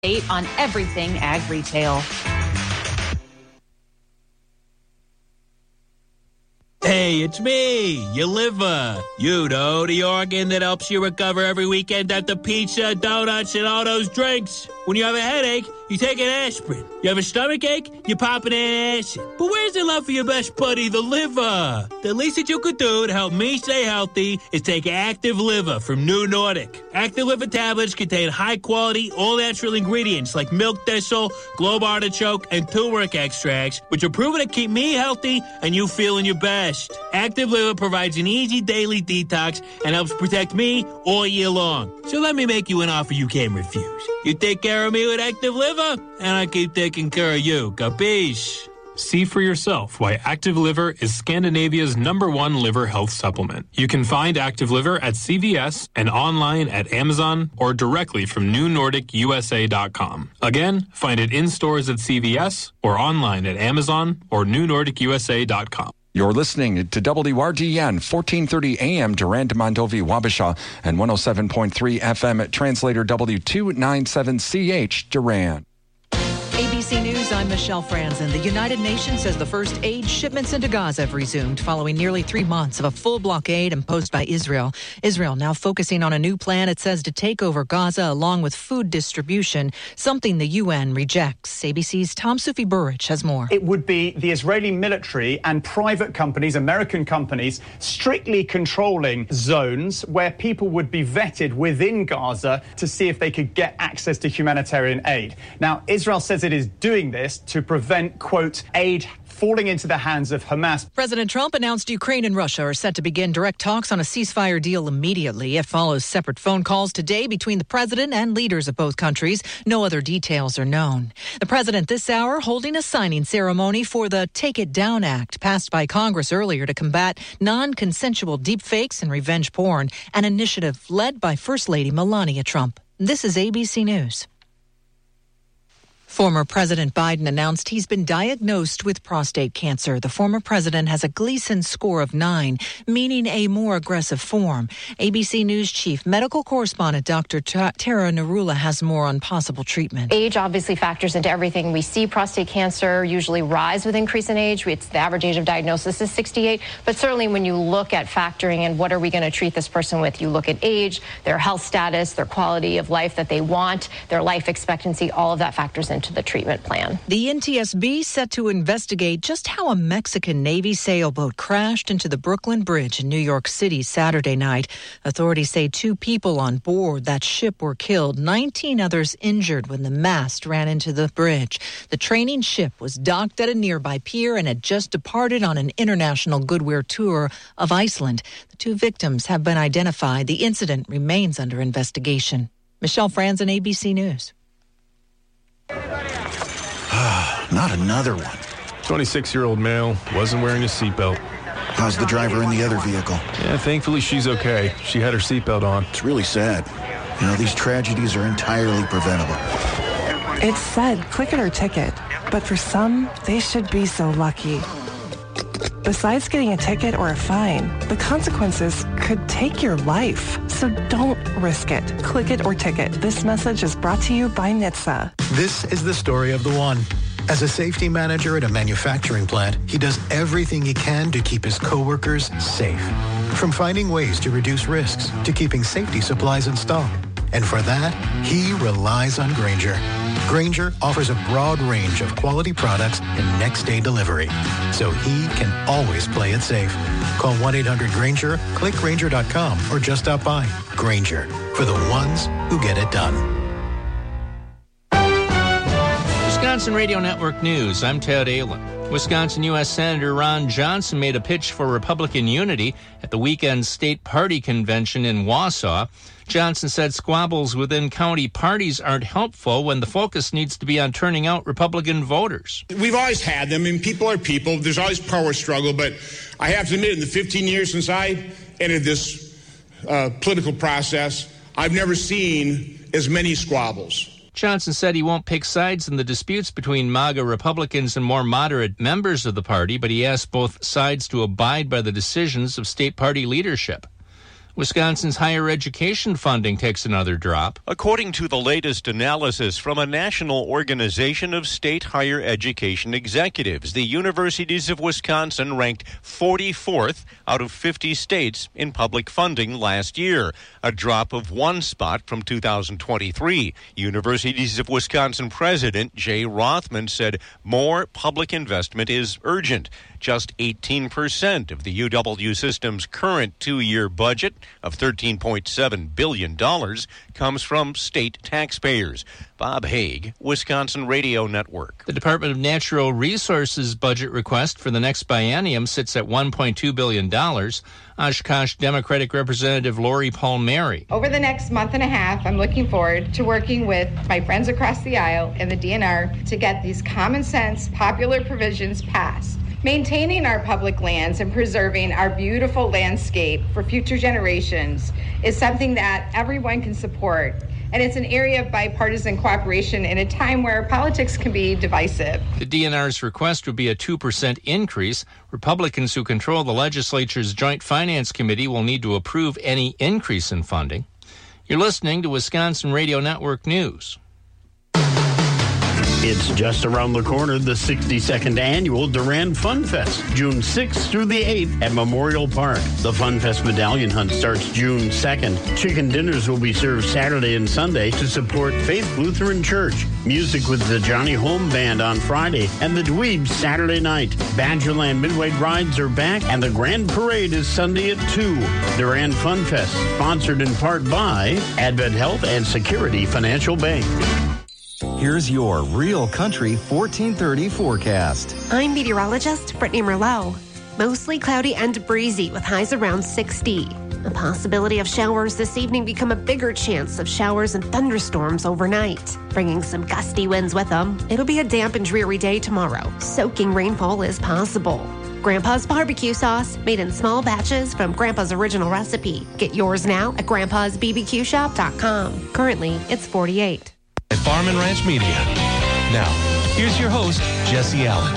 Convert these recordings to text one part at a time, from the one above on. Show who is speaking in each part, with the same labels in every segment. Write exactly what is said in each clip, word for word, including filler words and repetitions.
Speaker 1: On everything ag retail.
Speaker 2: Hey, it's me, your liver. You know, the organ that helps you recover every weekend after pizza, donuts, and all those drinks. When you have a headache, you take an aspirin. You have a stomach ache, you pop an acid. But where's the love for your best buddy, the liver? The least that you could do to help me stay healthy is take Active Liver from New Nordic. Active Liver tablets contain high-quality, all-natural ingredients like milk thistle, globe artichoke, and turmeric extracts, which are proven to keep me healthy and you feeling your best. Active Liver provides an easy daily detox and helps protect me all year long. So let me make you an offer you can't refuse. You take care of me with Active Liver, and I keep taking care of you. Capiche?
Speaker 3: See for yourself why Active Liver is Scandinavia's number one liver health supplement. You can find Active Liver at C V S and online at Amazon or directly from new nordic u s a dot com. Again, find it in stores at C V S or online at Amazon or new nordic u s a dot com.
Speaker 4: You're listening to W R D N, fourteen thirty A M, Durand, Mondovi, Wabasha, and one oh seven point three F M at Translator W two ninety-seven C H, Durand.
Speaker 5: A B C News, I'm Michelle Franzen. The United Nations says the first aid shipments into Gaza have resumed following nearly three months of a full blockade imposed by Israel. Israel now focusing on a new plan, it says, to take over Gaza along with food distribution, something the U N rejects. A B C's Tom Sufi Burrich has more.
Speaker 6: It would be the Israeli military and private companies, American companies, strictly controlling zones where people would be vetted within Gaza to see if they could get access to humanitarian aid. Now, Israel says it is doing this to prevent, quote, aid falling into the hands of Hamas.
Speaker 5: President Trump announced Ukraine and Russia are set to begin direct talks on a ceasefire deal immediately. It follows separate phone calls today between the president and leaders of both countries. No other details are known. The president this hour holding a signing ceremony for the Take It Down Act, passed by Congress earlier to combat non-consensual deepfakes and revenge porn, an initiative led by First Lady Melania Trump. This is A B C News. Former President Biden announced he's been diagnosed with prostate cancer. The former president has a Gleason score of nine, meaning a more aggressive form. A B C News chief medical correspondent Doctor Tara Narula has more on possible treatment.
Speaker 7: Age obviously factors into everything. We see prostate cancer usually rise with increase in age. It's the average age of diagnosis is sixty-eight. But certainly when you look at factoring in what are we going to treat this person with, you look at age, their health status, their quality of life that they want, their life expectancy, all of that factors into to the treatment plan.
Speaker 5: The N T S B set to investigate just how a Mexican Navy sailboat crashed into the Brooklyn Bridge in New York City Saturday night. Authorities say two people on board that ship were killed, nineteen others injured when the mast ran into the bridge. The training ship was docked at a nearby pier and had just departed on an international Goodwear tour of Iceland. The two victims have been identified. The incident remains under investigation. Michelle Franzen, A B C News.
Speaker 8: Not another one.
Speaker 9: twenty-six-year-old male, wasn't wearing a seatbelt.
Speaker 8: How's the driver in the other vehicle?
Speaker 9: Yeah, thankfully she's okay. She had her seatbelt on.
Speaker 8: It's really sad. You know, these tragedies are entirely preventable.
Speaker 10: It said click it or ticket, but for some, they should be so lucky. Besides getting a ticket or a fine, the consequences could take your life. So don't risk it. Click it or ticket. This message is brought to you by N H T S A.
Speaker 11: This is the story of the one. As a safety manager at a manufacturing plant, he does everything he can to keep his coworkers safe. From finding ways to reduce risks to keeping safety supplies in stock. And for that, he relies on Grainger. Grainger offers a broad range of quality products and next-day delivery, so he can always play it safe. Call one eight hundred Grainger, click Grainger dot com, or just stop by. Grainger, for the ones who get it done.
Speaker 12: Wisconsin Radio Network News, I'm Ted Allen. Wisconsin U S Senator Ron Johnson made a pitch for Republican unity at the weekend state party convention in Wausau. Johnson said squabbles within county parties aren't helpful when the focus needs to be on turning out Republican voters.
Speaker 13: We've always had them, and people are people. There's always power struggle, but I have to admit, in the fifteen years since I entered this uh, political process, I've never seen as many squabbles.
Speaker 12: Johnson said he won't pick sides in the disputes between MAGA Republicans and more moderate members of the party, but he asked both sides to abide by the decisions of state party leadership. Wisconsin's higher education funding takes another drop.
Speaker 14: According to the latest analysis from a national organization of state higher education executives, the universities of Wisconsin ranked forty-fourth out of fifty states in public funding last year, a drop of one spot from two thousand twenty-three. Universities of Wisconsin President Jay Rothman said more public investment is urgent. Just eighteen percent of the U W system's current two-year budget of thirteen point seven billion dollars comes from state taxpayers. Bob Haig, Wisconsin Radio Network.
Speaker 12: The Department of Natural Resources budget request for the next biennium sits at one point two billion dollars. Oshkosh Democratic Representative Lori Palmieri.
Speaker 15: Over the next month and a half, I'm looking forward to working with my friends across the aisle and the D N R to get these common sense, popular provisions passed. Maintaining our public lands and preserving our beautiful landscape for future generations is something that everyone can support. And it's an area of bipartisan cooperation in a time where politics can be divisive.
Speaker 12: The D N R's request would be a two percent increase. Republicans who control the legislature's Joint Finance Committee will need to approve any increase in funding. You're listening to Wisconsin Radio Network News.
Speaker 16: It's just around the corner, the sixty-second annual Durand Fun Fest, June sixth through the eighth at Memorial Park. The Fun Fest Medallion Hunt starts June second. Chicken dinners will be served Saturday and Sunday to support Faith Lutheran Church. Music with the Johnny Home Band on Friday and the Dweebs Saturday night. Badgerland Midway rides are back and the Grand Parade is Sunday at two. Durand Fun Fest, sponsored in part by Advent Health and Security Financial Bank.
Speaker 17: Here's your Real Country fourteen thirty forecast.
Speaker 18: I'm meteorologist Brittany Merlot. Mostly cloudy and breezy with highs around sixty. The possibility of showers this evening become a bigger chance of showers and thunderstorms overnight, bringing some gusty winds with them. It'll be a damp and dreary day tomorrow. Soaking rainfall is possible. Grandpa's barbecue sauce, made in small batches from Grandpa's original recipe. Get yours now at grandpas b b q shop dot com. Currently, it's forty-eight.
Speaker 19: At Farm and Ranch Media. Now, here's your host, Jesse Allen.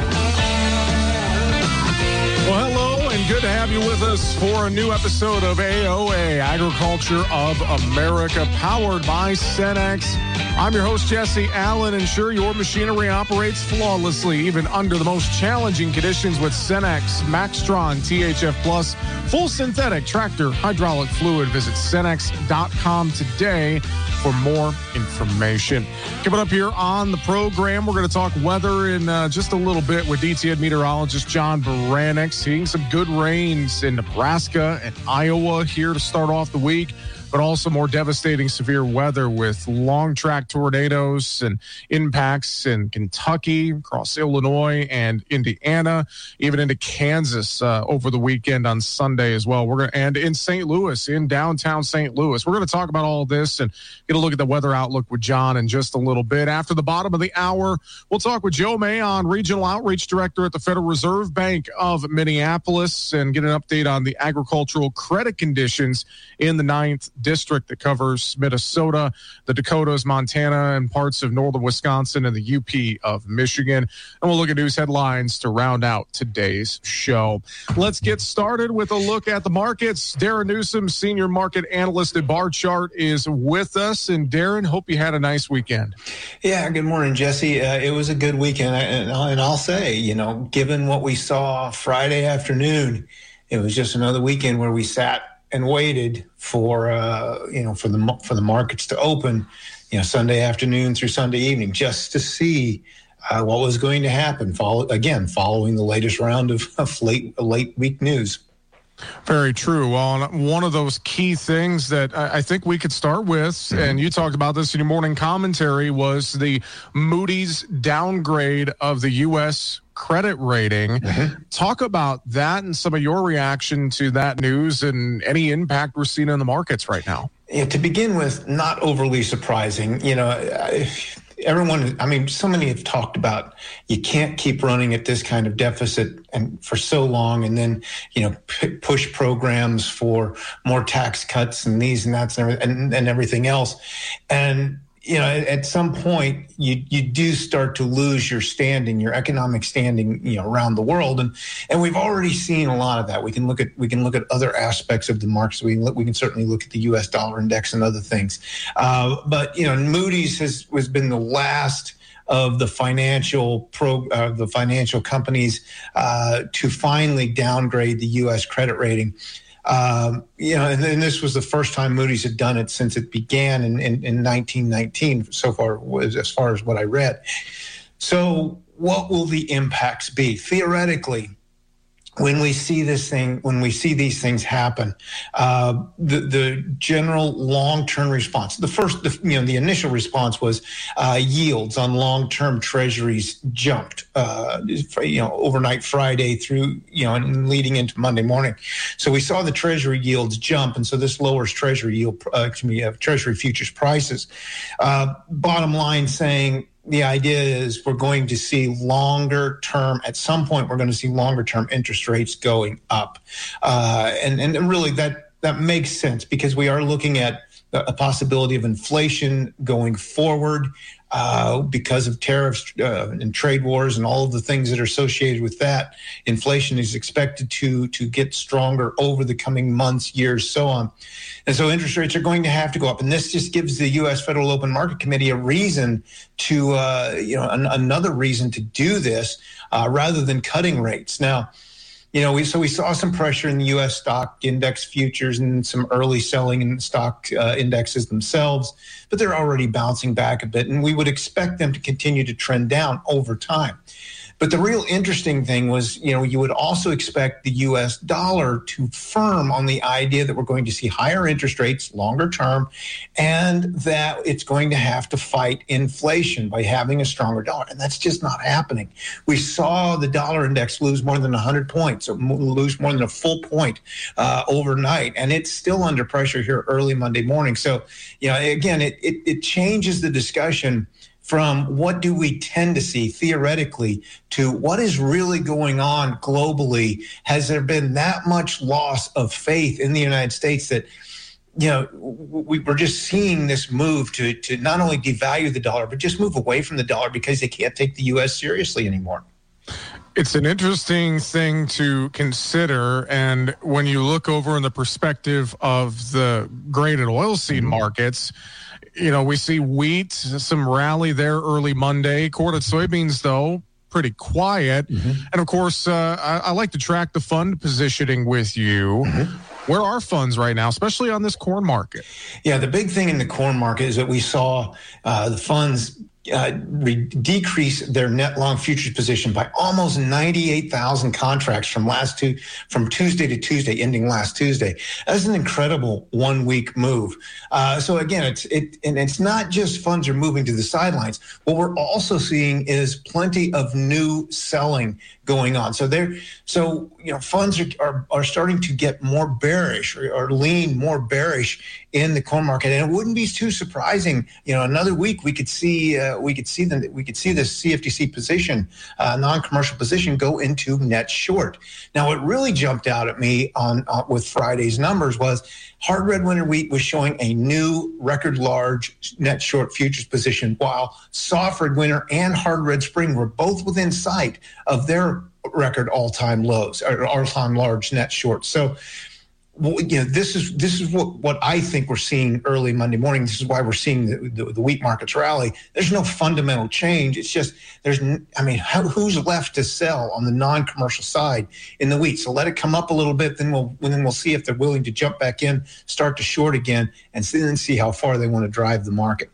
Speaker 20: Well, hello, and good to have you with us for a new episode of A O A, Agriculture of America, powered by Cenex. I'm your host, Jesse Allen, and sure, your machinery operates flawlessly, even under the most challenging conditions with Cenex, Maxtron, T H F Plus, full synthetic tractor hydraulic fluid. Visit cenex dot com today for more information. Coming up here on the program, we're going to talk weather in uh, just a little bit with D T N meteorologist John Baranek. Seeing some good rains in Nebraska and Iowa here to start off the week, but also more devastating severe weather with long track tornadoes and impacts in Kentucky, across Illinois and Indiana, even into Kansas uh, over the weekend on Sunday as well. We're going to, and in Saint Louis, in downtown Saint Louis. We're going to talk about all this and get a look at the weather outlook with John in just a little bit. After the bottom of the hour, we'll talk with Joe Mayon, Regional Outreach Director at the Federal Reserve Bank of Minneapolis, and get an update on the agricultural credit conditions in the ninth district that covers Minnesota, the Dakotas, Montana, and parts of northern Wisconsin and the U P of Michigan. And we'll look at news headlines to round out today's show. Let's get started with a look at the markets. Darren Newsom, Senior Market Analyst at Barchart, is with us. And Darren, hope you had a nice weekend.
Speaker 21: Yeah, good morning, Jesse. Uh, it was a good weekend. And, and I'll say, you know, given what we saw Friday afternoon, it was just another weekend where we sat and waited for uh, you know for the for the markets to open, you know, Sunday afternoon through Sunday evening, just to see uh, what was going to happen. Follow again, following the latest round of, of late late week news.
Speaker 20: Very true. Well, one of those key things that I think we could start with, mm-hmm. and you talked about this in your morning commentary, was the Moody's downgrade of the U S credit rating. Mm-hmm. Talk about that and some of your reaction to that news and any impact we're seeing in the markets right now.
Speaker 21: Yeah, to begin with, not overly surprising. You know, I, everyone, I mean, so many have talked about you can't keep running at this kind of deficit and for so long, and then, you know, p- push programs for more tax cuts and these and that's and, and, and everything else. And you know, at some point you you do start to lose your standing, your economic standing, you know, around the world, and and we've already seen a lot of that. We can look at we can look at other aspects of the markets. We can look, we can certainly look at the U S dollar index and other things. Uh, but you know, Moody's has has been the last of the financial pro uh, the financial companies uh, to finally downgrade the U S credit rating. Um, you know, and, and this was the first time Moody's had done it since it began in, in, in nineteen nineteen, so far was as far as what I read. So what will the impacts be? Theoretically, when we see this thing, when we see these things happen, uh, the, the general long-term response, the first, the, you know, the initial response was uh, yields on long-term treasuries jumped, uh, you know, overnight Friday through, you know, and leading into Monday morning. So we saw the treasury yields jump, and so this lowers treasury yield, uh, excuse me, uh, treasury futures prices. Uh, bottom line saying, the idea is we're going to see longer term, at some point, we're going to see longer term interest rates going up. Uh, and, and really that, that makes sense because we are looking at a possibility of inflation going forward uh, because of tariffs uh, and trade wars and all of the things that are associated with that. Inflation is expected to, to get stronger over the coming months, years, so on. And so interest rates are going to have to go up. And this just gives the U S Federal Open Market Committee a reason to, uh, you know, an, another reason to do this uh, rather than cutting rates. Now, you know, we so we saw some pressure in the U S stock index futures and some early selling in stock uh, indexes themselves, but they're already bouncing back a bit, and we would expect them to continue to trend down over time. But the real interesting thing was, you know, you would also expect the U S dollar to firm on the idea that we're going to see higher interest rates longer term and that it's going to have to fight inflation by having a stronger dollar. And that's just not happening. We saw the dollar index lose more than one hundred points, or lose more than a full point uh, overnight. And it's still under pressure here early Monday morning. So, you know, again, it, it, it changes the discussion from what do we tend to see theoretically to what is really going on globally. Has there been that much loss of faith in the United States that, you know, we, we're just seeing this move to, to not only devalue the dollar, but just move away from the dollar because they can't take the U S seriously anymore?
Speaker 20: It's an interesting thing to consider. And when you look over in the perspective of the grain and oilseed mm-hmm. markets, you know, we see wheat, some rally there early Monday. Corn and soybeans, though, pretty quiet. Mm-hmm. And, of course, uh, I, I like to track the fund positioning with you. Mm-hmm. Where are funds right now, especially on this corn market?
Speaker 21: Yeah, the big thing in the corn market is that we saw uh, the funds Uh, re- decrease their net long futures position by almost ninety-eight thousand contracts from last two, from Tuesday to Tuesday, ending last Tuesday. That's an incredible one week move. Uh, so again, it's it, and it's not just funds are moving to the sidelines. What we're also seeing is plenty of new selling going on. So they're, so, you know, funds are, are, are starting to get more bearish or, or lean more bearish in the corn market. And it wouldn't be too surprising, you know, another week we could see, uh, we could see the, we could see this C F T C position, uh, non-commercial position go into net short. Now, what really jumped out at me on, uh, with Friday's numbers was hard red winter wheat was showing a new record large net short futures position, while soft red winter and hard red spring were both within sight of their record all-time lows or all-time large net short. So, you know, this is this is what, what I think we're seeing early Monday morning. This is why we're seeing the, the, the wheat markets rally. There's no fundamental change. It's just there's, I mean, how, who's left to sell on the non-commercial side in the wheat? So let it come up a little bit, then we'll then we'll see if they're willing to jump back in, start to short again, and then see how far they want to drive the market.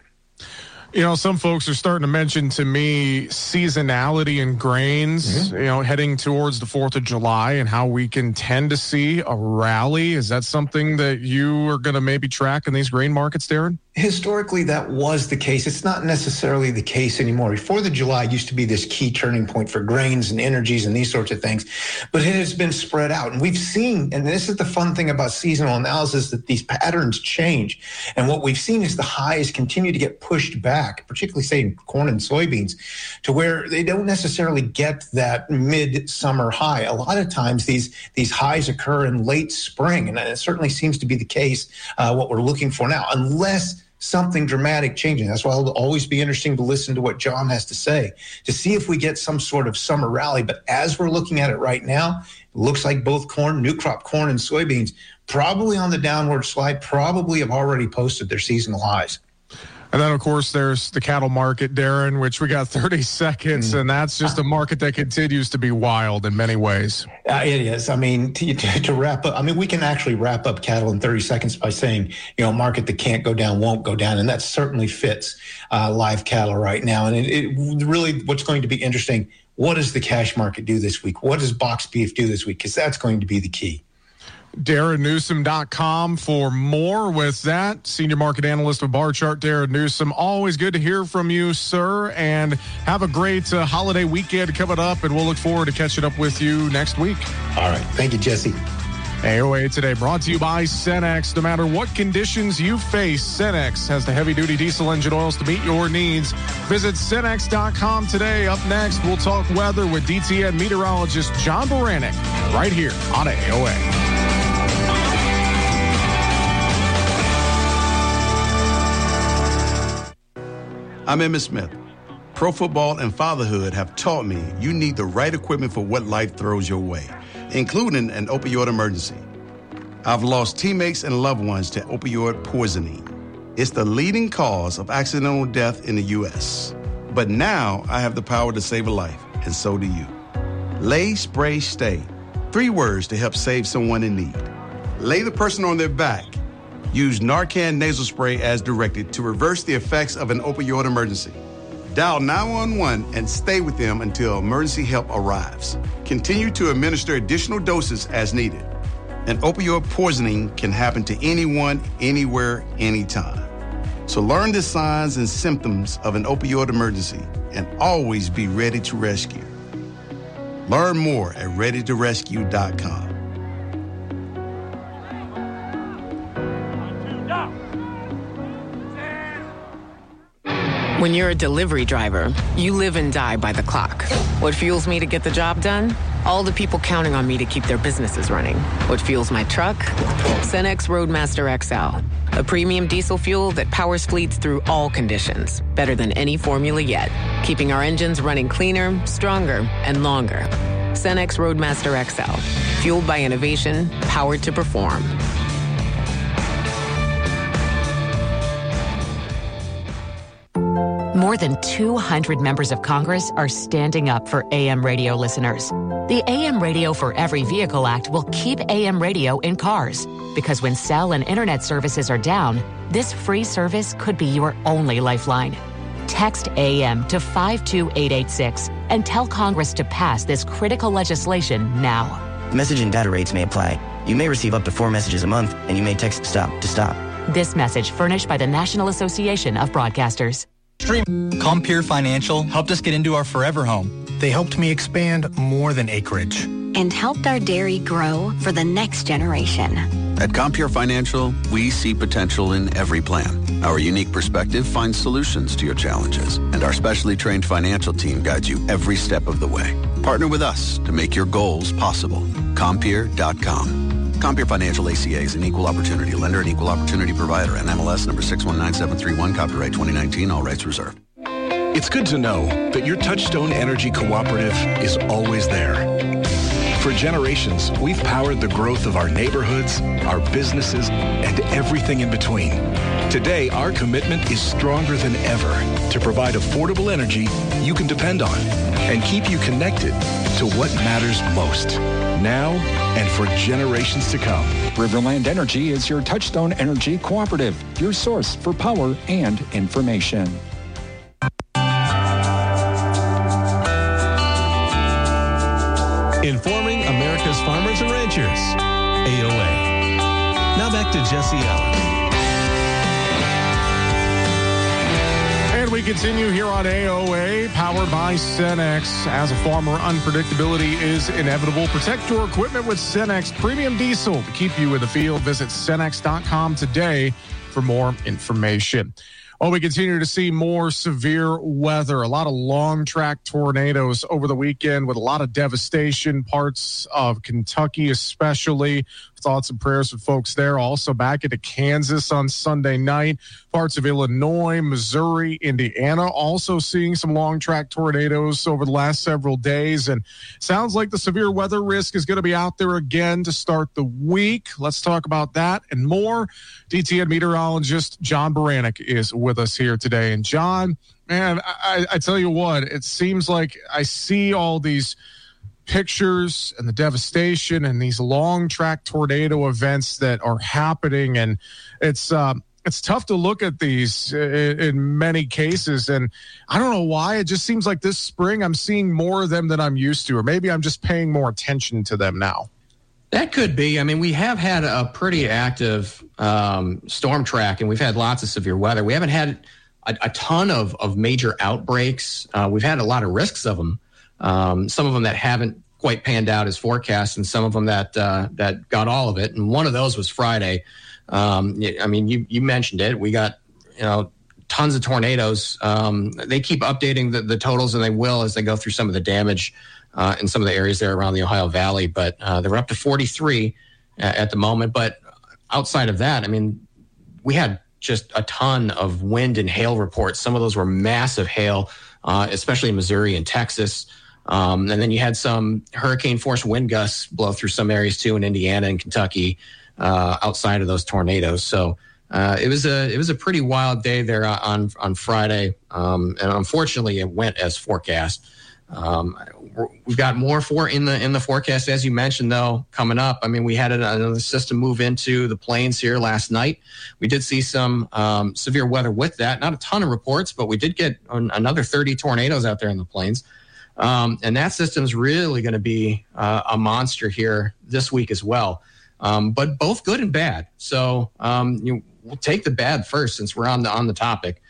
Speaker 20: You know, some folks are starting to mention to me seasonality in grains, mm-hmm. you know, heading towards the fourth of July and how we can tend to see a rally. Is that something that you are going to maybe track in these grain markets, Darren?
Speaker 21: Historically, that was the case. It's not necessarily the case anymore. Fourth of July used to be this key turning point for grains and energies and these sorts of things, but it has been spread out. And we've seen, and this is the fun thing about seasonal analysis, that these patterns change. And what we've seen is the highs continue to get pushed back, particularly, say, in corn and soybeans, to where they don't necessarily get that mid-summer high. A lot of times these, these highs occur in late spring, and it certainly seems to be the case, uh, what we're looking for now, unless something dramatic changing. That's why it'll always be interesting to listen to what John has to say to see if we get some sort of summer rally. But as we're looking at it right now, it looks like both corn, new crop corn and soybeans, probably on the downward slide, probably have already posted their seasonal highs.
Speaker 20: And then, of course, there's the cattle market, Darren, which we got thirty seconds, and that's just a market that continues to be wild in many ways.
Speaker 21: Uh, it is. I mean, to, to, to wrap up, I mean, we can actually wrap up cattle in thirty seconds by saying, you know, a market that can't go down won't go down, and that certainly fits uh, live cattle right now. And it, it really, what's going to be interesting, what does the cash market do this week? What does box beef do this week? Because that's going to be the key.
Speaker 20: Darren Newsom dot com for more with that. Senior market analyst with Bar Chart, Darren Newsom. Always good to hear from you, sir, and have a great uh, holiday weekend coming up, and we'll look forward to catching up with you next week.
Speaker 21: All right. Thank you, Jesse.
Speaker 20: A O A Today brought to you by Cenex. No matter what conditions you face, Cenex has the heavy-duty diesel engine oils to meet your needs. Visit Cenex dot com today. Up next, we'll talk weather with D T N meteorologist John Baranek right here on A O A.
Speaker 1: I'm Emmitt Smith. Pro football and fatherhood have taught me you need the right equipment for what life throws your way, including an opioid emergency. I've lost teammates and loved ones to opioid poisoning. It's the leading cause of accidental death in the U S. But now I have the power to save a life, and so do you. Lay, spray, stay. Three words to help save someone in need. Lay the person on their back. Use Narcan nasal spray as directed to reverse the effects of an opioid emergency. Dial nine one one and stay with them until emergency help arrives. Continue to administer additional doses as needed. An opioid poisoning can happen to anyone, anywhere, anytime. So learn the signs and symptoms of an opioid emergency and always be ready to rescue. Learn more at ready to rescue dot com.
Speaker 22: When you're a delivery driver, you live and die by the clock. What fuels me to get the job done? All the people counting on me to keep their businesses running. What fuels my truck? Cenex Roadmaster X L, a premium diesel fuel that powers fleets through all conditions, better than any formula yet, keeping our engines running cleaner, stronger, and longer. Cenex Roadmaster X L, fueled by innovation, powered to perform.
Speaker 23: More than two hundred members of Congress are standing up for A M radio listeners. The A M Radio for Every Vehicle Act will keep A M radio in cars, because when cell and internet services are down, this free service could be your only lifeline. Text A M to five two eight eight six and tell Congress to pass this critical legislation now.
Speaker 24: Message and data rates may apply. You may receive up to four messages a month, and you may text STOP to stop.
Speaker 23: This message furnished by the National Association of Broadcasters.
Speaker 25: Compeer Financial helped us get into our forever home.
Speaker 11: They helped me expand more than acreage.
Speaker 26: And helped our dairy grow for the next generation.
Speaker 27: At Compeer Financial, we see potential in every plan. Our unique perspective finds solutions to your challenges, and our specially trained financial team guides you every step of the way. Partner with us to make your goals possible. Compeer dot com. Compeer Financial A C A is an equal opportunity lender and equal opportunity provider. N M L S number six one nine seven three one, copyright twenty nineteen, all rights reserved.
Speaker 19: It's good to know that your Touchstone Energy Cooperative is always there. For generations, we've powered the growth of our neighborhoods, our businesses, and everything in between. Today, our commitment is stronger than ever to provide affordable energy you can depend on and keep you connected to what matters most, now and for generations to come.
Speaker 4: Riverland Energy is your Touchstone Energy Cooperative, your source for power and information.
Speaker 19: Informing America's farmers and ranchers. A O A. Now back to Jesse Allen.
Speaker 20: And we continue here on A O A, powered by Cenex. As a farmer, unpredictability is inevitable. Protect your equipment with Cenex Premium Diesel to keep you in the field. Visit Cenex dot com today for more information. Well, we continue to see more severe weather, a lot of long track tornadoes over the weekend with a lot of devastation, parts of Kentucky especially. Thoughts and prayers for folks there. Also back into Kansas on Sunday night. Parts of Illinois, Missouri, Indiana also seeing some long track tornadoes over the last several days. And sounds like the severe weather risk is going to be out there again to start the week. Let's talk about that and more. D T N meteorologist John Baranek is with us here today. And John, man, I, I tell you what, it seems like I see all these pictures and the devastation and these long track tornado events that are happening. And it's, um, it's tough to look at these in, in many cases. And I don't know why. It just seems like this spring I'm seeing more of them than I'm used to, or maybe I'm just paying more attention to them now.
Speaker 2: That could be. I mean, we have had a pretty active um, storm track, and we've had lots of severe weather. We haven't had a, a ton of, of major outbreaks. Uh, we've had a lot of risks of them. Um, some of them that haven't quite panned out as forecast, and some of them that uh, that got all of it. And one of those was Friday. Um, I mean, you you mentioned it. We got, you know, tons of tornadoes. Um, they keep updating the, the totals, and they will as they go through some of the damage uh, in some of the areas there around the Ohio Valley. But uh, they were up to forty-three at the moment. But outside of that, I mean, we had just a ton of wind and hail reports. Some of those were massive hail, uh, especially in Missouri and Texas. Um, and then you had some hurricane force wind gusts blow through some areas too in Indiana and Kentucky uh, outside of those tornadoes. So uh, it was a it was a pretty wild day there on on Friday, um, and unfortunately it went as forecast. Um, we've got more for in the in the forecast, as you mentioned, though, coming up. I mean, we had another system move into the plains here last night. We did see some um, severe weather with that. Not a ton of reports, but we did get an, another thirty tornadoes out there in the plains. Um, and that system's really going to be uh, a monster here this week as well. Um, but both good and bad. So um, you, we'll take the bad first since we're on the on the topic.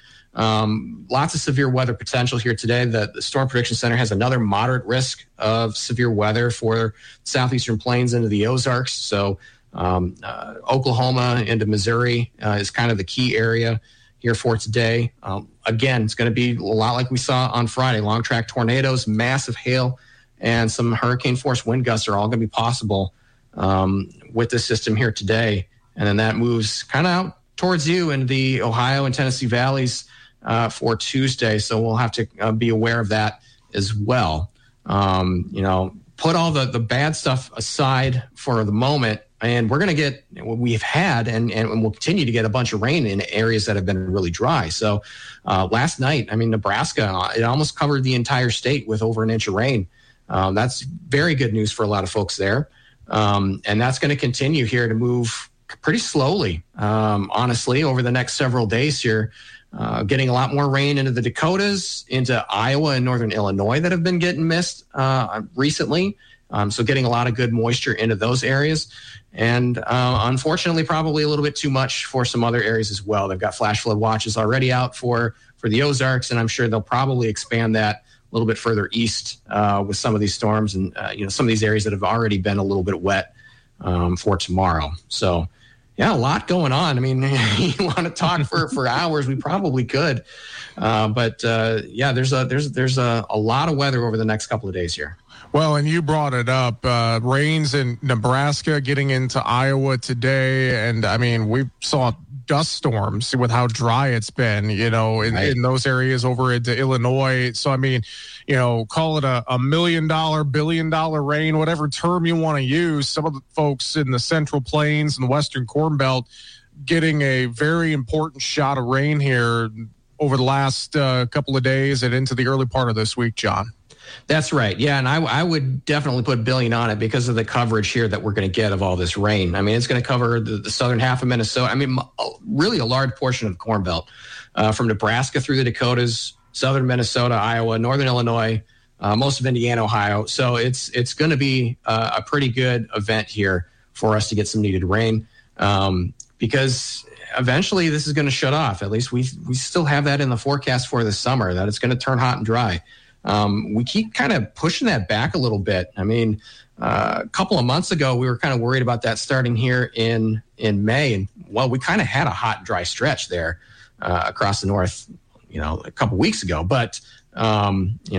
Speaker 2: Um, lots of severe weather potential here today. The, the Storm Prediction Center has another moderate risk of severe weather for southeastern plains into the Ozarks. So um, uh, Oklahoma into Missouri uh, is kind of the key area here for today. Um, again, it's going to be a lot like we saw on Friday. Long track tornadoes, massive hail, and some hurricane force wind gusts are all going to be possible um, with this system here today. And then that moves kind of out towards you in the Ohio and Tennessee valleys uh, for Tuesday. So we'll have to uh, be aware of that as well. Um, you know, put all the, the bad stuff aside for the moment. And we're going to get, we've had, and, and we'll continue to get a bunch of rain in areas that have been really dry. So uh, last night, I mean, Nebraska, it almost covered the entire state with over an inch of rain. Um, that's very good news for a lot of folks there. Um, and that's going to continue here to move pretty slowly, um, honestly, over the next several days here. Uh, getting a lot more rain into the Dakotas, into Iowa and northern Illinois that have been getting missed uh, recently. Um, so getting a lot of good moisture into those areas. And uh, unfortunately, probably a little bit too much for some other areas as well. They've got flash flood watches already out for, for the Ozarks, and I'm sure they'll probably expand that a little bit further east uh, with some of these storms and uh, you know some of these areas that have already been a little bit wet um, for tomorrow. So, yeah, a lot going on. I mean, you want to talk for, for hours, we probably could. Uh, but, uh, yeah, there's a there's there's a, a lot of weather over the next couple of days here.
Speaker 20: Well, and you brought it up, uh, rains in Nebraska getting into Iowa today. And, I mean, we saw dust storms with how dry it's been, you know, in, right. in those areas over into Illinois. So, I mean, you know, call it a, a million dollar, billion dollar rain, whatever term you want to use. Some of the folks in the Central Plains and the Western Corn Belt getting a very important shot of rain here over the last uh, couple of days and into the early part of this week, John.
Speaker 2: That's right. Yeah, and I, I would definitely put billion on it because of the coverage here that we're going to get of all this rain. I mean, it's going to cover the, the southern half of Minnesota. I mean, really a large portion of the Corn Belt, uh, from Nebraska through the Dakotas, southern Minnesota, Iowa, northern Illinois, uh, most of Indiana, Ohio. So it's it's going to be uh, a pretty good event here for us to get some needed rain um, because eventually this is going to shut off. At least we we still have that in the forecast for this summer, that it's going to turn hot and dry. Um, we keep kind of pushing that back a little bit. I mean, uh, a couple of months ago, we were kind of worried about that starting here in, in May. And, well, we kind of had a hot and dry stretch there uh, across the north, you know, a couple weeks ago. But, um, you know,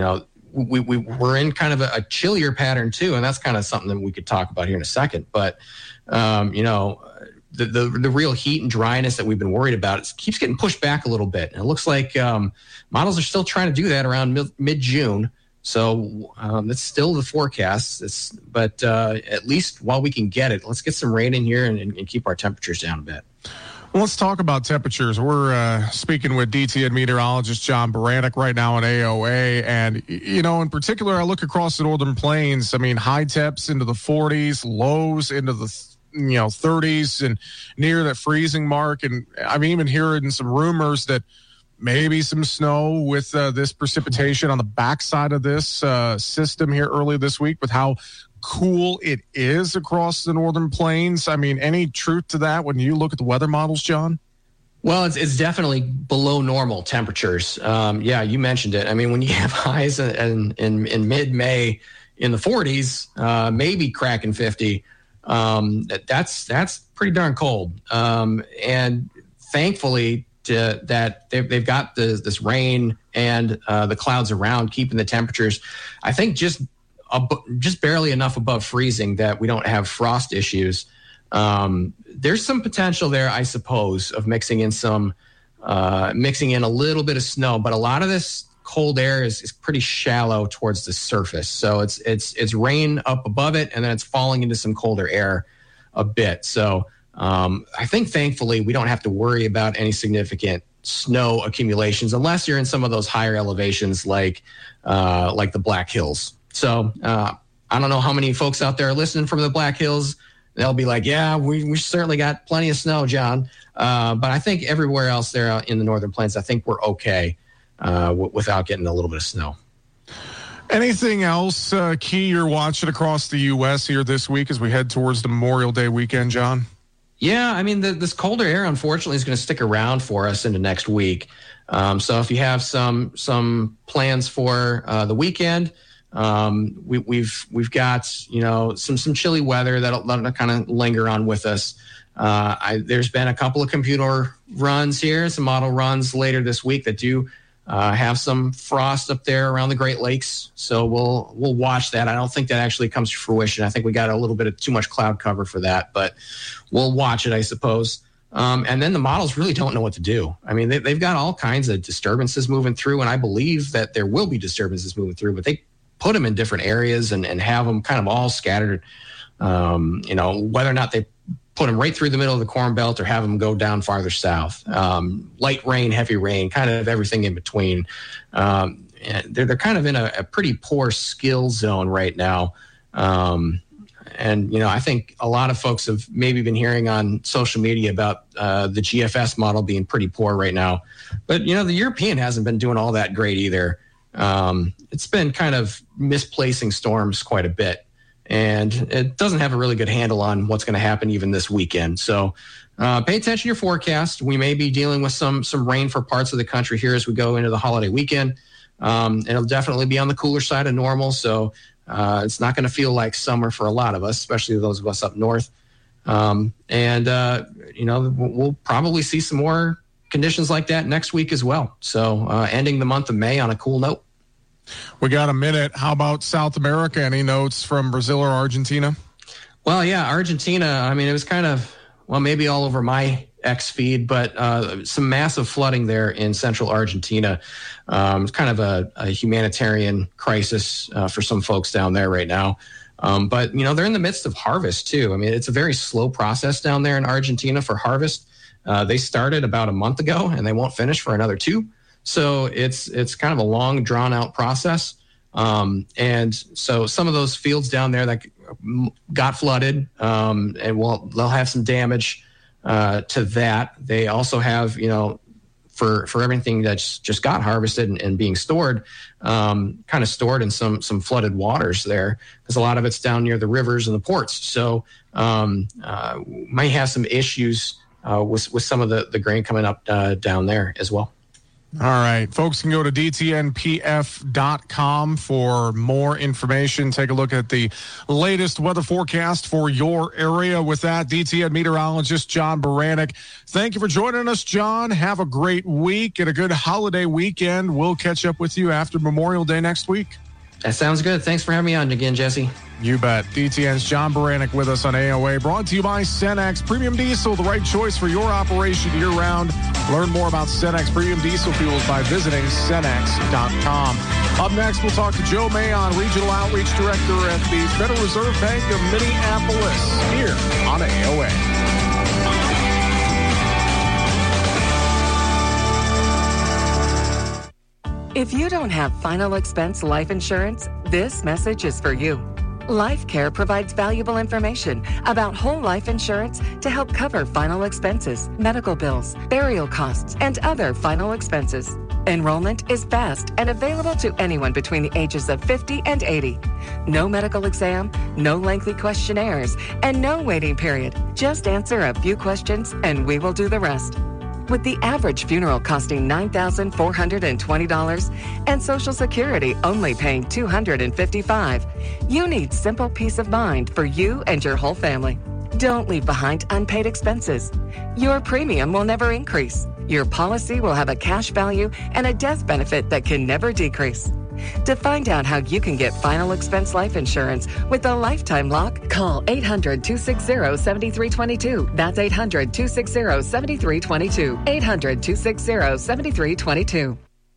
Speaker 2: we, we we're in kind of a, a chillier pattern too, and that's kind of something that we could talk about here in a second. But um, you know, the, the the real heat and dryness that we've been worried about, it keeps getting pushed back a little bit. And it looks like um, models are still trying to do that around mid June. So um, that's still the forecast. It's, but uh, at least while we can get it, let's get some rain in here and, and keep our temperatures down a bit.
Speaker 20: Well, let's talk about temperatures. We're uh, speaking with D T N meteorologist John Baranek right now at A O A. And, you know, in particular, I look across the Northern Plains. I mean, high temps into the forties, lows into the, you know, thirties and near that freezing mark. And I'm even hearing some rumors that maybe some snow with uh, this precipitation on the backside of this uh, system here early this week with how cool it is across the Northern Plains. I mean, any truth to that when you look at the weather models, John?
Speaker 2: Well, it's, it's definitely below normal temperatures. Um, yeah, you mentioned it. I mean, when you have highs in, in, in mid-May in the forties, uh, maybe cracking fifty, um, that, that's that's pretty darn cold. Um, and thankfully, To, that they've, they've got the, this rain and uh, the clouds around keeping the temperatures, I think, just ab- just barely enough above freezing that we don't have frost issues. Um, there's some potential there, I suppose, of mixing in some uh, mixing in a little bit of snow, but a lot of this cold air is, is pretty shallow towards the surface. So it's it's it's rain up above it, and then it's falling into some colder air a bit. So Um, I think, thankfully, we don't have to worry about any significant snow accumulations unless you're in some of those higher elevations like uh, like the Black Hills. So uh, I don't know how many folks out there are listening from the Black Hills. They'll be like, yeah, we, we certainly got plenty of snow, John. Uh, but I think everywhere else there in the Northern Plains, I think we're okay uh, w- without getting a little bit of snow.
Speaker 20: Anything else uh, key you're watching across the U S here this week as we head towards the Memorial Day weekend, John?
Speaker 2: Yeah, I mean, the, this colder air, unfortunately, is going to stick around for us into next week. Um, so if you have some some plans for uh, the weekend, um, we, we've we've got you know some some chilly weather that'll, that'll kind of linger on with us. Uh, I, there's been a couple of computer runs here, some model runs later this week that do uh, have some frost up there around the Great Lakes. So we'll we'll watch that. I don't think that actually comes to fruition. I think we got a little bit of too much cloud cover for that, but we'll watch it, I suppose. Um, and then the models really don't know what to do. I mean, they, they've got all kinds of disturbances moving through, and I believe that there will be disturbances moving through, but they put them in different areas and, and have them kind of all scattered. Um, you know, whether or not they put them right through the middle of the Corn Belt or have them go down farther south. Um, light rain, heavy rain, kind of everything in between. Um, and they're, they're kind of in a, a pretty poor skill zone right now. Um, And, you know, I think a lot of folks have maybe been hearing on social media about uh, the G F S model being pretty poor right now. But, you know, the European hasn't been doing all that great either. Um, it's been kind of misplacing storms quite a bit. And it doesn't have a really good handle on what's going to happen even this weekend. So uh, pay attention to your forecast. We may be dealing with some some rain for parts of the country here as we go into the holiday weekend. Um, it'll definitely be on the cooler side of normal. So Uh, it's not going to feel like summer for a lot of us, especially those of us up north. Um, and, uh, you know, we'll probably see some more conditions like that next week as well. So uh, ending the month of May on a cool note.
Speaker 20: We got a minute. How about South America? Any notes from Brazil or Argentina?
Speaker 2: Well, yeah, Argentina. I mean, it was kind of, well, maybe all over my X feed, but uh, some massive flooding there in central Argentina. Um, it's kind of a, a humanitarian crisis uh, for some folks down there right now. Um, but, you know, they're in the midst of harvest, too. I mean, it's a very slow process down there in Argentina for harvest. Uh, they started about a month ago, and they won't finish for another two. So it's it's kind of a long, drawn-out process. Um, and so some of those fields down there that got flooded, um, and will they'll have some damage uh, to that. They also have, you know, for for everything that's just got harvested and, and being stored, um, kind of stored in some some flooded waters there, because a lot of it's down near the rivers and the ports. So um, uh, might have some issues uh, with with some of the, the grain coming up uh, down there as well.
Speaker 20: All right. Folks can go to D T N P F dot com for more information. Take a look at the latest weather forecast for your area. With that, D T N meteorologist John Baranek. Thank you for joining us, John. Have a great week and a good holiday weekend. We'll catch up with you after Memorial Day next week.
Speaker 2: That sounds good. Thanks for having me on again, Jesse.
Speaker 20: You bet. D T N's John Baranek with us on A O A. Brought to you by Cenex Premium Diesel, the right choice for your operation year-round. Learn more about Cenex Premium Diesel Fuels by visiting Cenex dot com. Up next, we'll talk to Joe Mayon, Regional Outreach Director at the Federal Reserve Bank of Minneapolis, here on A O A.
Speaker 3: If you don't have final expense life insurance, this message is for you. LifeCare provides valuable information about whole life insurance to help cover final expenses, medical bills, burial costs, and other final expenses. Enrollment is fast and available to anyone between the ages of fifty and eighty. No medical exam, no lengthy questionnaires, and no waiting period. Just answer a few questions and we will do the rest. With the average funeral costing nine thousand four hundred twenty dollars and Social Security only paying two hundred fifty-five dollars, you need simple peace of mind for you and your whole family. Don't leave behind unpaid expenses. Your premium will never increase. Your policy will have a cash value and a death benefit that can never decrease. To find out how you can get final expense life insurance with a lifetime lock, call eight hundred, two six zero, seven three two two. That's eight hundred, two six zero, seven three two two. eight hundred, two six zero, seven three two two.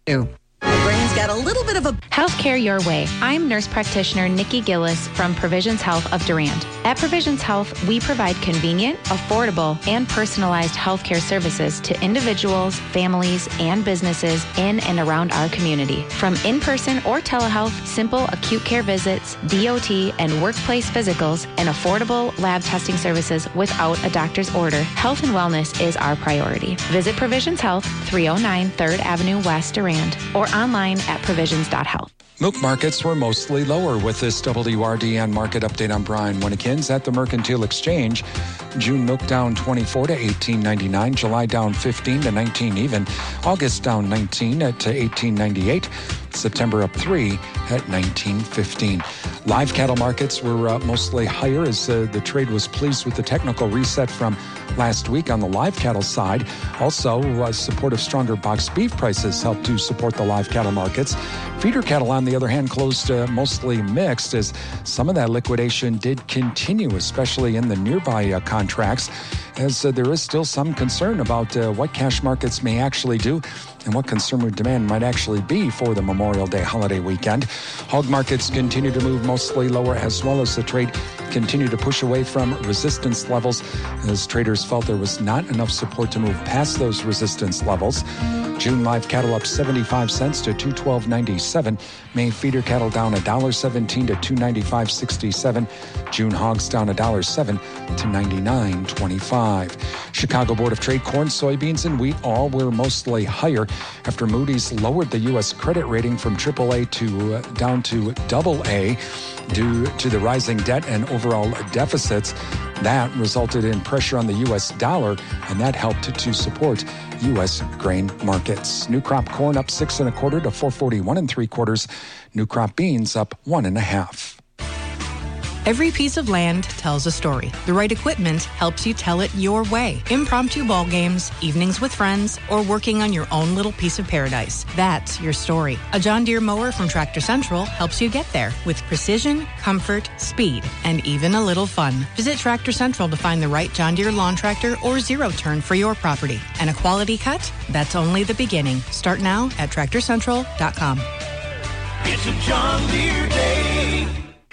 Speaker 5: Brain's got a little bit of a
Speaker 6: Healthcare Your Way. I'm nurse practitioner Nikki Gillis from Provisions Health of Durand. At Provisions Health, we provide convenient, affordable, and personalized healthcare services to individuals, families, and businesses in and around our community. From in-person or telehealth, simple acute care visits, D O T, and workplace physicals, and affordable lab testing services without a doctor's order, health and wellness is our priority. Visit Provisions Health, three oh nine third Avenue West, Durand, or online at provisions dot health.
Speaker 4: Milk markets were mostly lower with this W R D N market update. I'm Brian Winnekins at the Mercantile Exchange. June milk down twenty-four to eighteen ninety-nine. July down fifteen to nineteen even. August down nineteen to eighteen ninety-eight. September up three at nineteen fifteen. Live cattle markets were uh, mostly higher as uh, the trade was pleased with the technical reset from last week on the live cattle side. Also, uh, support of stronger box beef prices helped to support the live cattle markets. Feeder cattle, on the other hand, closed uh, mostly mixed as some of that liquidation did continue, especially in the nearby uh, contracts, as uh, there is still some concern about uh, what cash markets may actually do and what consumer demand might actually be for the Memorial Day holiday weekend. Hog markets continue to move mostly lower, as well as the trade continue to push away from resistance levels, as traders felt there was not enough support to move past those resistance levels. June live cattle up seventy-five cents to two twelve ninety-seven. May feeder cattle down one dollar seventeen to two ninety-five sixty-seven. June hogs down one dollar seven to ninety-nine twenty-five. Chicago Board of Trade corn, soybeans, and wheat all were mostly higher after Moody's lowered the U S credit rating from triple A to uh, down to double A due to the rising debt and overall deficits. That resulted in pressure on the U S dollar, and that helped to support U S grain markets. New crop corn up six and a quarter to four forty-one and three quarters. New crop beans up one and a half.
Speaker 7: Every piece of land tells a story. The right equipment helps you tell it your way. Impromptu ball games, evenings with friends, or working on your own little piece of paradise. That's your story. A John Deere mower from Tractor Central helps you get there with precision, comfort, speed, and even a little fun. Visit Tractor Central to find the right John Deere lawn tractor or zero turn for your property. And a quality cut? That's only the beginning. Start now at tractor central dot com.
Speaker 8: It's a John Deere day.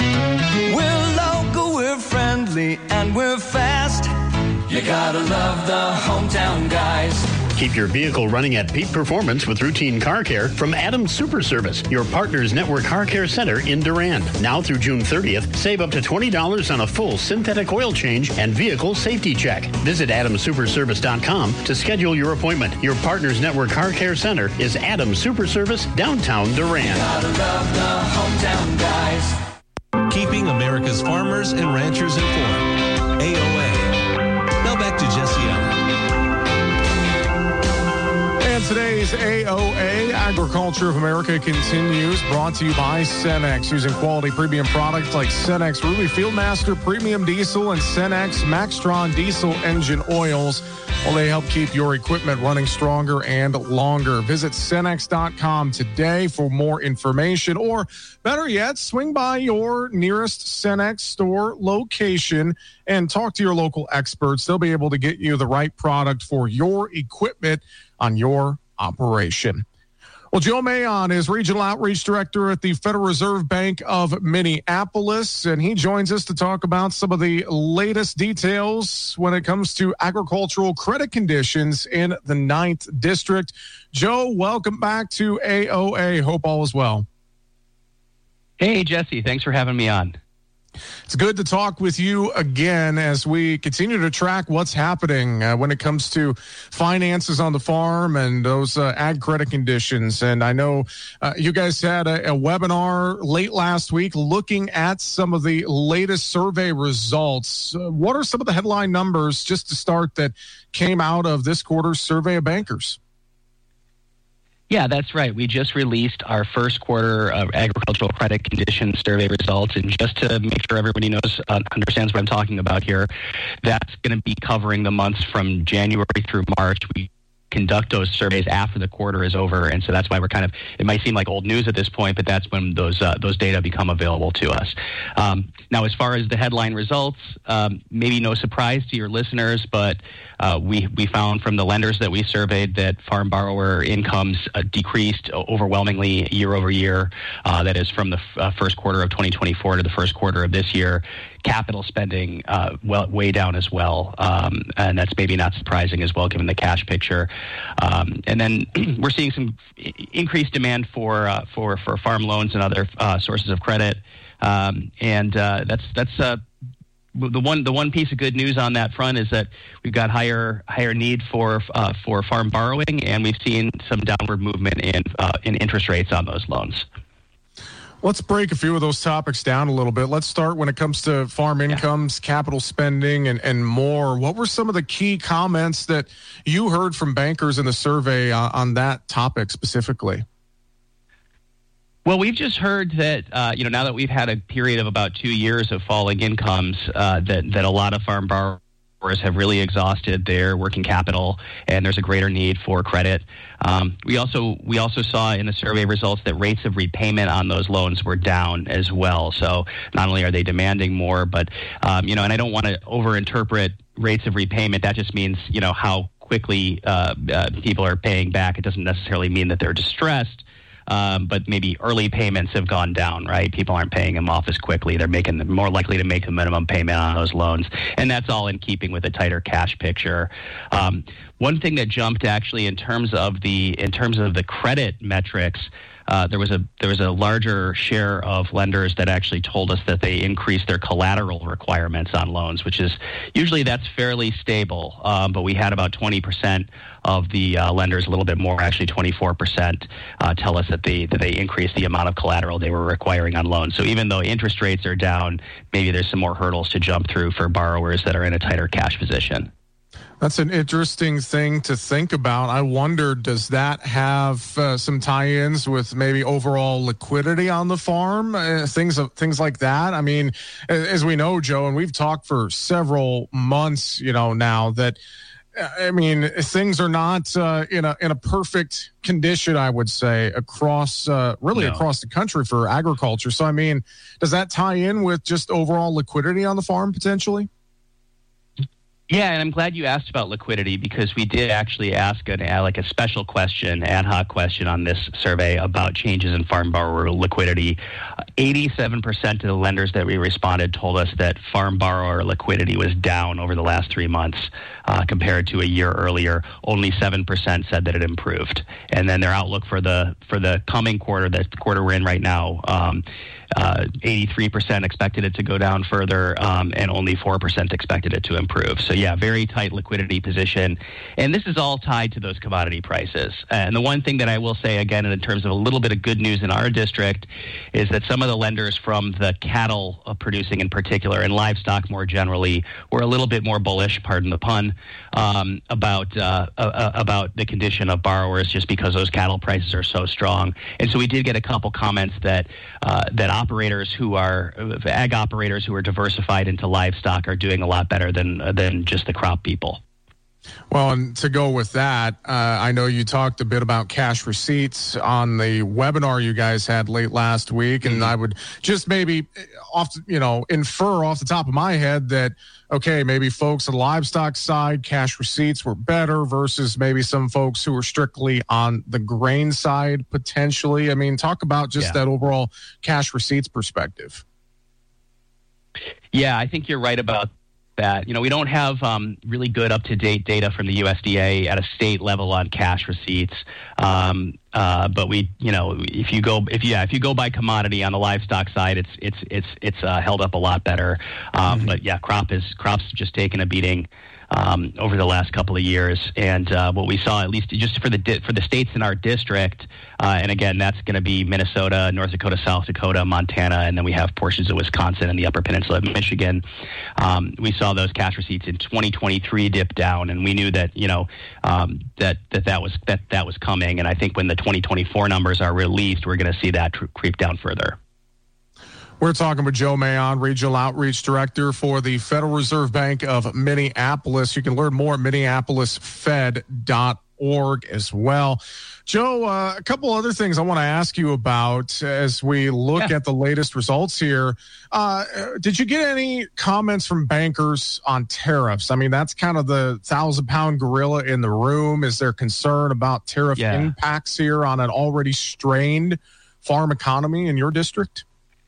Speaker 8: We're local, we're friendly, and we're fast. You gotta love the hometown guys.
Speaker 16: Keep your vehicle running at peak performance with routine car care from Adams Super Service, your partner's network car care center in Durand. Now through June thirtieth, save up to twenty dollars on a full synthetic oil change and vehicle safety check. Visit adams super service dot com to schedule your appointment. Your partner's network car care center is Adams Super Service, downtown Durand.
Speaker 8: You gotta love the hometown guys.
Speaker 9: Keeping America's farmers and ranchers informed. A O A. Now back to Jesse Allen.
Speaker 20: And today Today's A O A, Agriculture of America, continues, brought to you by Cenex. Using quality premium products like Cenex Ruby Fieldmaster Premium Diesel and Cenex Maxtron Diesel Engine Oils, well, they help keep your equipment running stronger and longer. Visit Cenex dot com today for more information, or better yet, swing by your nearest Cenex store location and talk to your local experts. They'll be able to get you the right product for your equipment on your operation. Well, Joe Mayon is Regional Outreach Director at the Federal Reserve Bank of Minneapolis, and he joins us to talk about some of the latest details when it comes to agricultural credit conditions in the ninth District. Joe, welcome back to A O A. Hope all is well.
Speaker 10: Hey, Jesse. Thanks for having me on.
Speaker 20: It's good to talk with you again as we continue to track what's happening uh, when it comes to finances on the farm and those uh, ag credit conditions. And I know uh, you guys had a, a webinar late last week looking at some of the latest survey results. Uh, what are some of the headline numbers, just to start, that came out of this quarter's survey of bankers?
Speaker 10: Yeah, that's right. We just released our first quarter of agricultural credit condition survey results. And just to make sure everybody knows, uh, understands what I'm talking about here, that's going to be covering the months from January through March. We conduct those surveys after the quarter is over, and so that's why we're kind of, it might seem like old news at this point, but that's when those uh, those data become available to us. Um, now, as far as the headline results, um, maybe no surprise to your listeners, but uh, we we found from the lenders that we surveyed that farm borrower incomes uh, decreased overwhelmingly year over year. Uh, that is from the f- uh, first quarter of twenty twenty-four to the first quarter of this year. Capital spending uh, well way down as well, um, and that's maybe not surprising as well given the cash picture. Um, and then we're seeing some increased demand for uh, for for farm loans and other uh, sources of credit, um, and uh, that's that's uh, the one the one piece of good news on that front is that we've got higher higher need for uh, for farm borrowing, and we've seen some downward movement in uh, in interest rates on those loans.
Speaker 20: Let's break a few of those topics down a little bit. Let's start when it comes to farm incomes, yeah. capital spending, and, and more. What were some of the key comments that you heard from bankers in the survey uh, on that topic specifically?
Speaker 10: Well, we've just heard that, uh, you know, now that we've had a period of about two years of falling incomes, uh, that, that a lot of farm borrowers have really exhausted their working capital, and there's a greater need for credit. Um, we also we also saw in the survey results that rates of repayment on those loans were down as well. So not only are they demanding more, but um, you know, and I don't want to overinterpret rates of repayment. That just means, you know, how quickly uh, uh, people are paying back. It doesn't necessarily mean that they're distressed. Um, but maybe early payments have gone down, right? People aren't paying them off as quickly. They're making them more likely to make a minimum payment on those loans. And that's all in keeping with a tighter cash picture. Um, one thing that jumped actually in terms of the in terms of the credit metrics, uh, there was a there was a larger share of lenders that actually told us that they increased their collateral requirements on loans, which is usually that's fairly stable. Um, but we had about twenty percent of the uh, lenders, a little bit more, actually twenty-four percent, uh, tell us that they that they increased the amount of collateral they were requiring on loans. So even though interest rates are down, maybe there's some more hurdles to jump through for borrowers that are in a tighter cash position.
Speaker 20: That's an interesting thing to think about. I wonder, does that have uh, some tie-ins with maybe overall liquidity on the farm, uh, things of, things like that? I mean, as we know, Joe, and we've talked for several months, you know, now that, I mean, things are not uh, in a in a perfect condition, I would say, across uh, really no. across the country for agriculture. So, I mean, does that tie in with just overall liquidity on the farm potentially?
Speaker 10: Yeah, and I'm glad you asked about liquidity, because we did actually ask an, like a special question, ad hoc question on this survey about changes in farm borrower liquidity. eighty-seven percent of the lenders that we responded told us that farm borrower liquidity was down over the last three months uh, compared to a year earlier. Only seven percent said that it improved. And then their outlook for the for the coming quarter, the quarter we're in right now, um, uh, eighty-three percent expected it to go down further, um, and only four percent expected it to improve. So yeah, very tight liquidity position. And this is all tied to those commodity prices. And the one thing that I will say, again, in terms of a little bit of good news in our district, is that some of the lenders from the cattle producing in particular, and livestock more generally, were a little bit more bullish, pardon the pun, um, about uh, uh, about the condition of borrowers, just because those cattle prices are so strong. And so we did get a couple comments that uh, that operators who are ag operators who are diversified into livestock are doing a lot better than than just the crop people.
Speaker 20: Well, and to go with that, uh, I know you talked a bit about cash receipts on the webinar you guys had late last week, and mm-hmm. I would just maybe off, you know, infer off the top of my head that, okay, maybe folks on the livestock side, cash receipts were better versus maybe some folks who were strictly on the grain side potentially. I mean, talk about just yeah. that overall cash receipts perspective.
Speaker 10: Yeah, I think you're right about that. You know, we don't have um, really good up-to-date data from the U S D A at a state level on cash receipts. Um, uh, but we, you know, if you go, if yeah, if you go by commodity on the livestock side, it's it's it's it's uh, held up a lot better. Um, mm-hmm. But yeah, crop is crops just taking a beating um, over the last couple of years. And uh, what we saw, at least just for the di- for the states in our district, uh, and again, that's going to be Minnesota, North Dakota, South Dakota, Montana, and then we have portions of Wisconsin and the Upper Peninsula of Michigan. Um, we saw those cash receipts in twenty twenty-three dip down, and we knew that you know um, that that that was that that was coming. And I think when the twenty twenty-four numbers are released, we're going to see that tr- creep down further.
Speaker 20: We're talking with Joe Mayon, Regional Outreach Director for the Federal Reserve Bank of Minneapolis. You can learn more at minneapolis fed dot org as well. Joe, uh, a couple other things I want to ask you about as we look yeah. at the latest results here. Uh, did you get any comments from bankers on tariffs? I mean, that's kind of the thousand-pound gorilla in the room. Is there concern about tariff yeah. impacts here on an already strained farm economy in your district?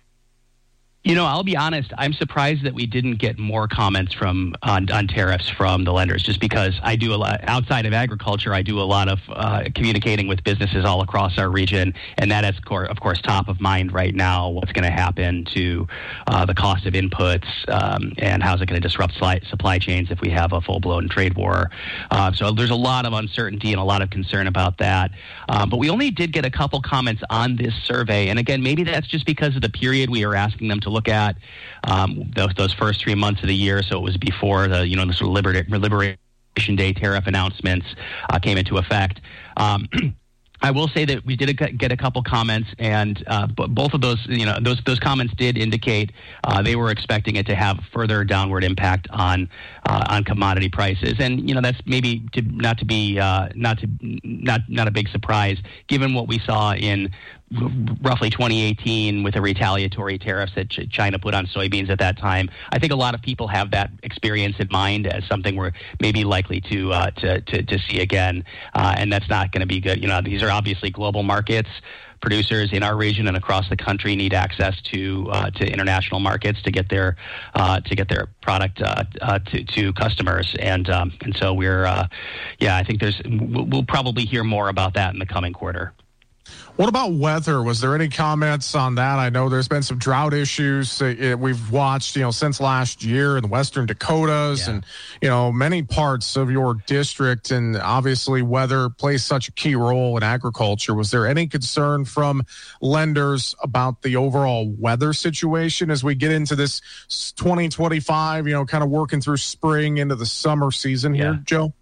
Speaker 10: You know, I'll be honest, I'm surprised that we didn't get more comments from on, on tariffs from the lenders, just because I do a lot outside of agriculture. I do a lot of uh, communicating with businesses all across our region, and that is, of course, top of mind right now. What's going to happen to uh, the cost of inputs, um, and how's it going to disrupt supply chains if we have a full-blown trade war? Uh, so there's a lot of uncertainty and a lot of concern about that. Um, but we only did get a couple comments on this survey, and again, maybe that's just because of the period we are asking them to look at, um, those, those first three months of the year. So it was before the, you know, the sort of Liber- Liberation Day tariff announcements uh, came into effect. Um, I will say that we did get a couple comments, and uh, both of those, you know, those those comments did indicate uh, they were expecting it to have further downward impact on uh, on commodity prices, and you know that's maybe to, not to be uh, not to not not a big surprise given what we saw in roughly twenty eighteen with the retaliatory tariffs that Ch- China put on soybeans at that time. I think a lot of people have that experience in mind as something we're maybe likely to uh, to, to to see again, uh, and that's not going to be good. You know, these are obviously global markets. Producers in our region and across the country need access to uh, to international markets to get their uh, to get their product uh, uh, to, to customers, and um, and so we're uh, yeah, I think there's we'll, we'll probably hear more about that in the coming quarter.
Speaker 20: What about weather? Was there any comments on that? I know there's been some drought issues uh, we've watched, you know, since last year in the Western Dakotas yeah. and, you know, many parts of your district. And obviously weather plays such a key role in agriculture. Was there any concern from lenders about the overall weather situation as we get into this twenty twenty-five, you know, kind of working through spring into the summer season here, yeah. Joe?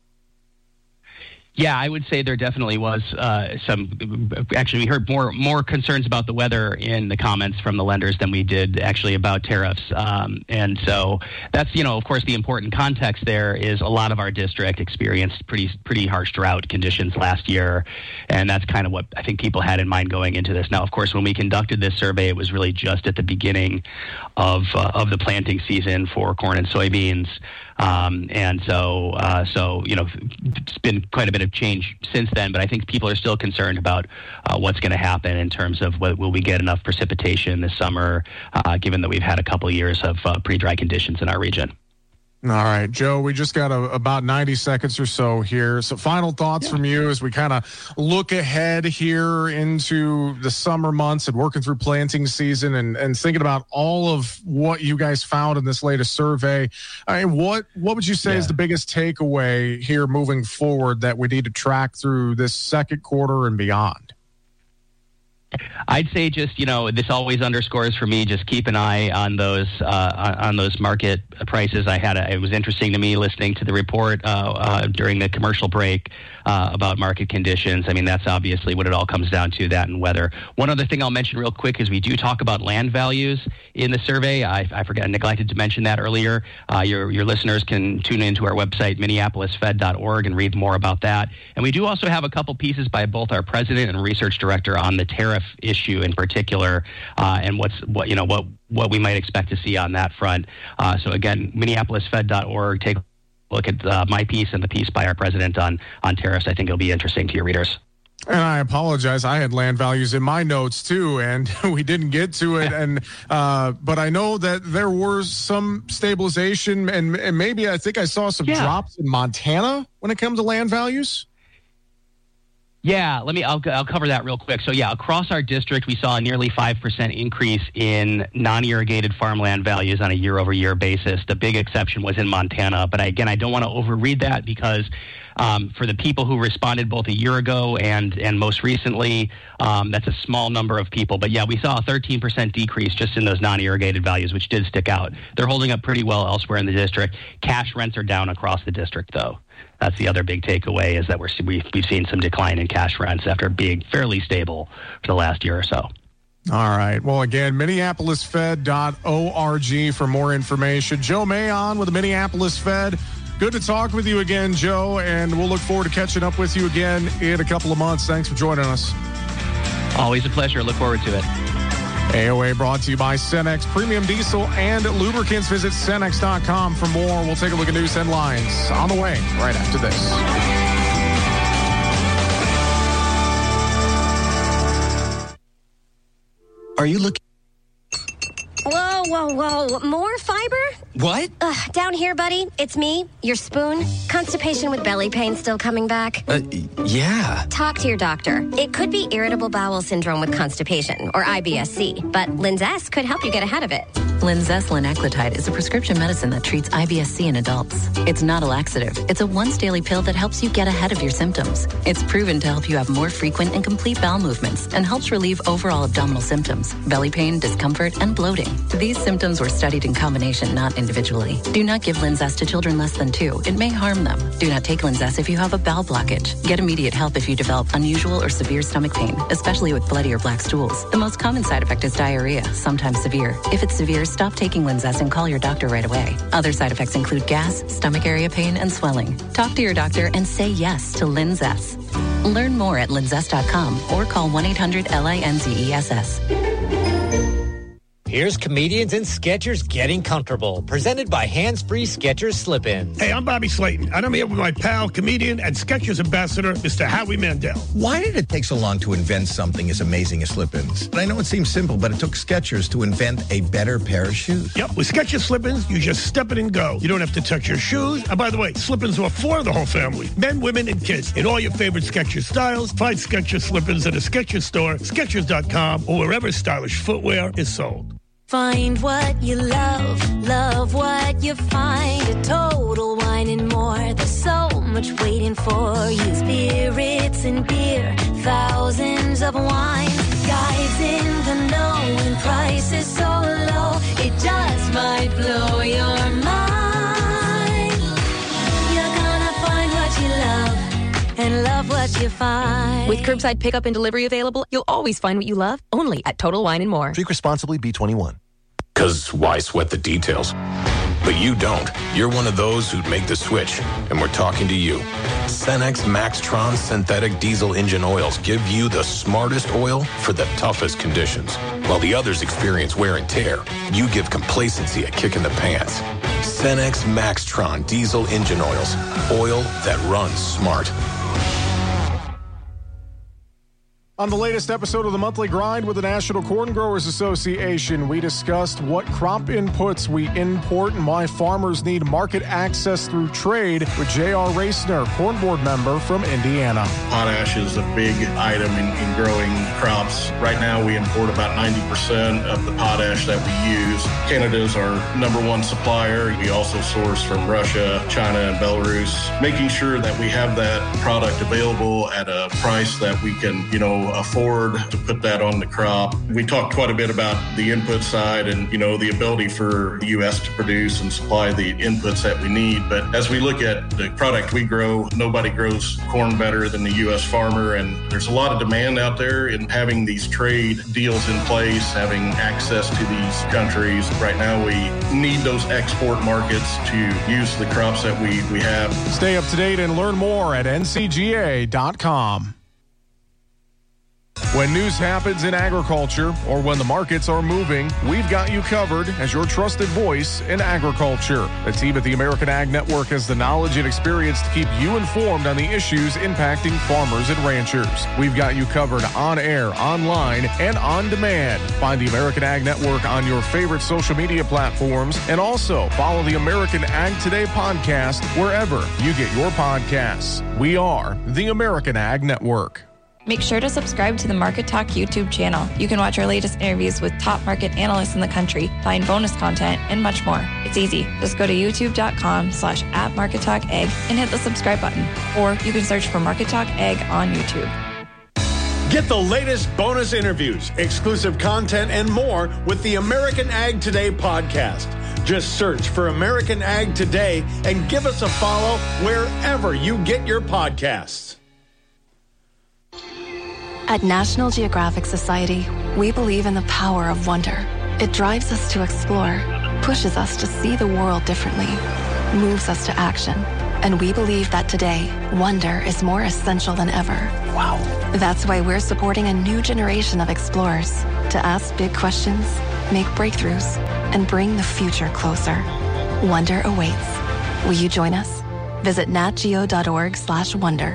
Speaker 10: Yeah, I would say there definitely was uh, some. Actually, we heard more more concerns about the weather in the comments from the lenders than we did actually about tariffs. Um, and so that's, you know, of course, the important context there is a lot of our district experienced pretty pretty harsh drought conditions last year, and that's kind of what I think people had in mind going into this. Now, of course, when we conducted this survey, it was really just at the beginning of uh, of the planting season for corn and soybeans. Um, and so, uh, so you know, it's been quite a bit of change since then. But I think people are still concerned about uh, what's going to happen in terms of what, will we get enough precipitation this summer, uh, given that we've had a couple of years of uh, pretty dry conditions in our region.
Speaker 20: All right, Joe, we just got a, about ninety seconds or so here. So final thoughts yeah. from you as we kind of look ahead here into the summer months and working through planting season and, and thinking about all of what you guys found in this latest survey. I mean, what, what would you say yeah. is the biggest takeaway here moving forward that we need to track through this second quarter and beyond?
Speaker 10: I'd say just, you know, this always underscores for me, just keep an eye on those uh, on those market prices. I had a, it was interesting to me listening to the report uh, uh, during the commercial break uh, about market conditions. I mean, that's obviously what it all comes down to, that and weather. One other thing I'll mention real quick is we do talk about land values in the survey. I, I forgot, I neglected to mention that earlier. Uh, your, your listeners can tune into our website, minneapolis fed dot org, and read more about that. And we do also have a couple pieces by both our president and research director on the tariff issue in particular, uh, and what's what you know what what we might expect to see on that front. Uh, so again, minneapolis fed dot org. Take a look at uh, my piece and the piece by our president on on tariffs. I think it'll be interesting to your readers.
Speaker 20: And I apologize. I had land values in my notes too, and we didn't get to it. And uh, but I know that there was some stabilization, and, and maybe I think I saw some yeah. drops in Montana when it comes to land values.
Speaker 10: Yeah, let me, I'll, I'll cover that real quick. So yeah, across our district, we saw a nearly five percent increase in non-irrigated farmland values on a year-over-year basis. The big exception was in Montana. But I, again, I don't want to overread that because um, for the people who responded both a year ago and, and most recently, um, that's a small number of people. But yeah, we saw a thirteen percent decrease just in those non-irrigated values, which did stick out. They're holding up pretty well elsewhere in the district. Cash rents are down across the district, though. That's the other big takeaway, is that we're, we've, we've seen some decline in cash rents after being fairly stable for the last year or so.
Speaker 20: All right. Well, again, minneapolis fed dot org for more information. Joe Mayon with the Minneapolis Fed. Good to talk with you again, Joe, and we'll look forward to catching up with you again in a couple of months. Thanks for joining us.
Speaker 10: Always a pleasure. Look forward to it.
Speaker 20: A O A brought to you by Cenex Premium Diesel and Lubricants. Visit Cenex dot com for more. We'll take a look at news headlines on the way right after this.
Speaker 12: Are you looking?
Speaker 13: Whoa, whoa, whoa. More fiber?
Speaker 12: What?
Speaker 13: Ugh, down here, buddy. It's me, your spoon. Constipation with belly pain still coming back?
Speaker 12: Uh, yeah.
Speaker 13: Talk to your doctor. It could be irritable bowel syndrome with constipation, or I B S C, but Linzess could help you get ahead of it.
Speaker 14: Linzess linaclotide is a prescription medicine that treats I B S C in adults. It's not a laxative. It's a once-daily pill that helps you get ahead of your symptoms. It's proven to help you have more frequent and complete bowel movements and helps relieve overall abdominal symptoms, belly pain, discomfort, and bloating. These symptoms were studied in combination, not individually. Do not give Linzess to children less than two. It may harm them. Do not take Linzess if you have a bowel blockage. Get immediate help if you develop unusual or severe stomach pain, especially with bloody or black stools. The most common side effect is diarrhea, sometimes severe. If it's severe, stop taking Linzess and call your doctor right away. Other side effects include gas, stomach area pain, and swelling. Talk to your doctor and say yes to Linzess. Learn more at linzess dot com or call one eight hundred L I N Z E S S.
Speaker 15: Here's Comedians and Sketchers Getting Comfortable, presented by Hands Free Skechers Slip-Ins.
Speaker 17: Hey, I'm Bobby Slayton, and I'm here with my pal, comedian, and Skechers ambassador, Mister Howie Mandel.
Speaker 18: Why did it take so long to invent something as amazing as Slip-Ins? I know it seems simple, but it took Skechers to invent a better pair of shoes.
Speaker 17: Yep, with Skechers Slip-Ins, you just step it and go. You don't have to touch your shoes. And by the way, Slip-Ins are for the whole family, men, women, and kids, in all your favorite Skechers styles. Find Skechers Slip-Ins at a Skechers store, Skechers dot com, or wherever stylish footwear is sold.
Speaker 21: Find what you love, love what you find. A Total Wine and More. There's so much waiting for you. Spirits and beer, thousands of wines. Guys in the know and prices so low, it just might blow your mind. You're gonna find what you love and love what you find.
Speaker 28: With curbside pickup and delivery available, you'll always find what you love, only at Total Wine and More.
Speaker 29: Drink responsibly, B twenty-one.
Speaker 30: Because why sweat the details? But you don't. You're one of those who'd make the switch, and we're talking to you. Cenex Maxtron synthetic diesel engine oils give you the smartest oil for the toughest conditions. While the others experience wear and tear, you give complacency a kick in the pants. Cenex Maxtron diesel engine oils. Oil that runs smart.
Speaker 20: On the latest episode of the Monthly Grind with the National Corn Growers Association, we discussed what crop inputs we import and why farmers need market access through trade with J R Racner, Corn Board member from Indiana.
Speaker 1: Potash is a big item in, in growing crops. Right now, we import about ninety percent of the potash that we use. Canada is our number one supplier. We also source from Russia, China, and Belarus, making sure that we have that product available at a price that we can, you know, afford to put that on the crop. We talked quite a bit about the input side and, you know, the ability for the U S to produce and supply the inputs that we need. But as we look at the product we grow, nobody grows corn better than the U S farmer. And there's a lot of demand out there in having these trade deals in place, having access to these countries. Right now, we need those export markets to use the crops that we, we have.
Speaker 20: Stay up to date and learn more at N C G A dot com. When news happens in agriculture or when the markets are moving, we've got you covered as your trusted voice in agriculture. The team at the American Ag Network has the knowledge and experience to keep you informed on the issues impacting farmers and ranchers. We've got you covered on air, online, and on demand. Find the American Ag Network on your favorite social media platforms and also follow the American Ag Today podcast wherever you get your podcasts. We are the American Ag Network.
Speaker 11: Make sure to subscribe to the Market Talk YouTube channel. You can watch our latest interviews with top market analysts in the country, find bonus content, and much more. It's easy. Just go to youtube.com slash at Market Talk Ag and hit the subscribe button. Or you can search for Market Talk Ag on YouTube.
Speaker 19: Get the latest bonus interviews, exclusive content, and more with the American Ag Today podcast. Just search for American Ag Today and give us a follow wherever you get your podcasts.
Speaker 22: At National Geographic Society, we believe in the power of wonder. It drives us to explore, pushes us to see the world differently, moves us to action. And we believe that today, wonder is more essential than ever. Wow. That's why we're supporting a new generation of explorers to ask big questions, make breakthroughs, and bring the future closer. Wonder awaits. Will you join us? Visit natgeo.org slash wonder.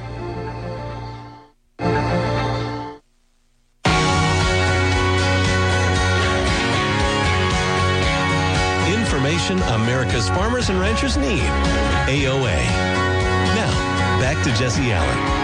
Speaker 9: America's farmers and ranchers need. A O A. Now, back to Jesse Allen.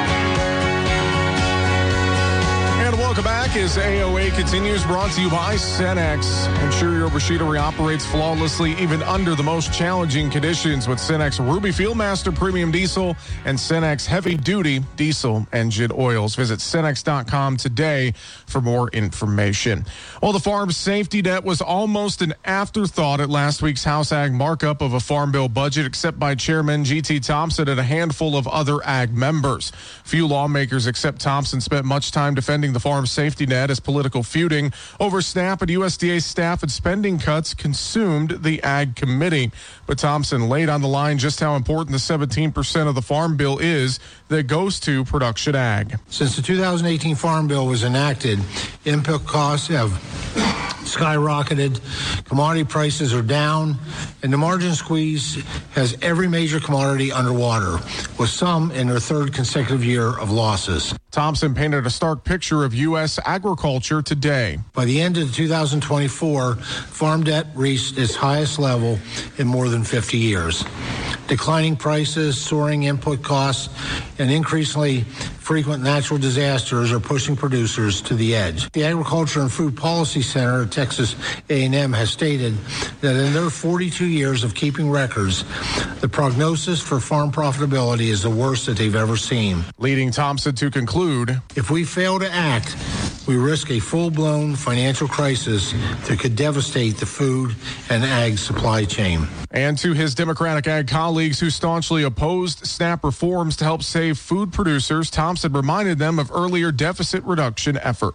Speaker 20: And welcome back as A O A continues, brought to you by Cenex. Ensure your machinery operates flawlessly even under the most challenging conditions with Cenex Ruby Fieldmaster Premium Diesel and Cenex Heavy Duty Diesel Engine Oils. Visit Cenex dot com today for more information. Well, the farm safety net was almost an afterthought at last week's House Ag markup of a Farm Bill budget, except by Chairman G T Thompson and a handful of other Ag members. Few lawmakers except Thompson spent much time defending the farm safety net as political feuding over SNAP and U S D A staff and spending cuts consumed the Ag Committee. But Thompson laid on the line just how important the seventeen percent of the Farm Bill is that goes to production ag.
Speaker 23: Since the two thousand eighteen Farm Bill was enacted, input costs have skyrocketed, commodity prices are down, and the margin squeeze has every major commodity underwater, with some in their third consecutive year of losses.
Speaker 20: Thompson painted a stark picture of U S agriculture today.
Speaker 23: By the end of two thousand twenty-four, farm debt reached its highest level in more than fifty years. Declining prices, soaring input costs, and increasingly frequent natural disasters are pushing producers to the edge. The Agriculture and Food Policy Center at Texas A and M has stated that in their forty-two years of keeping records, the prognosis for farm profitability is the worst that they've ever seen.
Speaker 20: Leading Thompson to conclude,
Speaker 23: if we fail to act, we risk a full-blown financial crisis that could devastate the food and ag supply chain.
Speaker 20: And to his Democratic ag colleagues who staunchly opposed SNAP reforms to help save food producers, Thompson reminded them of earlier deficit reduction efforts.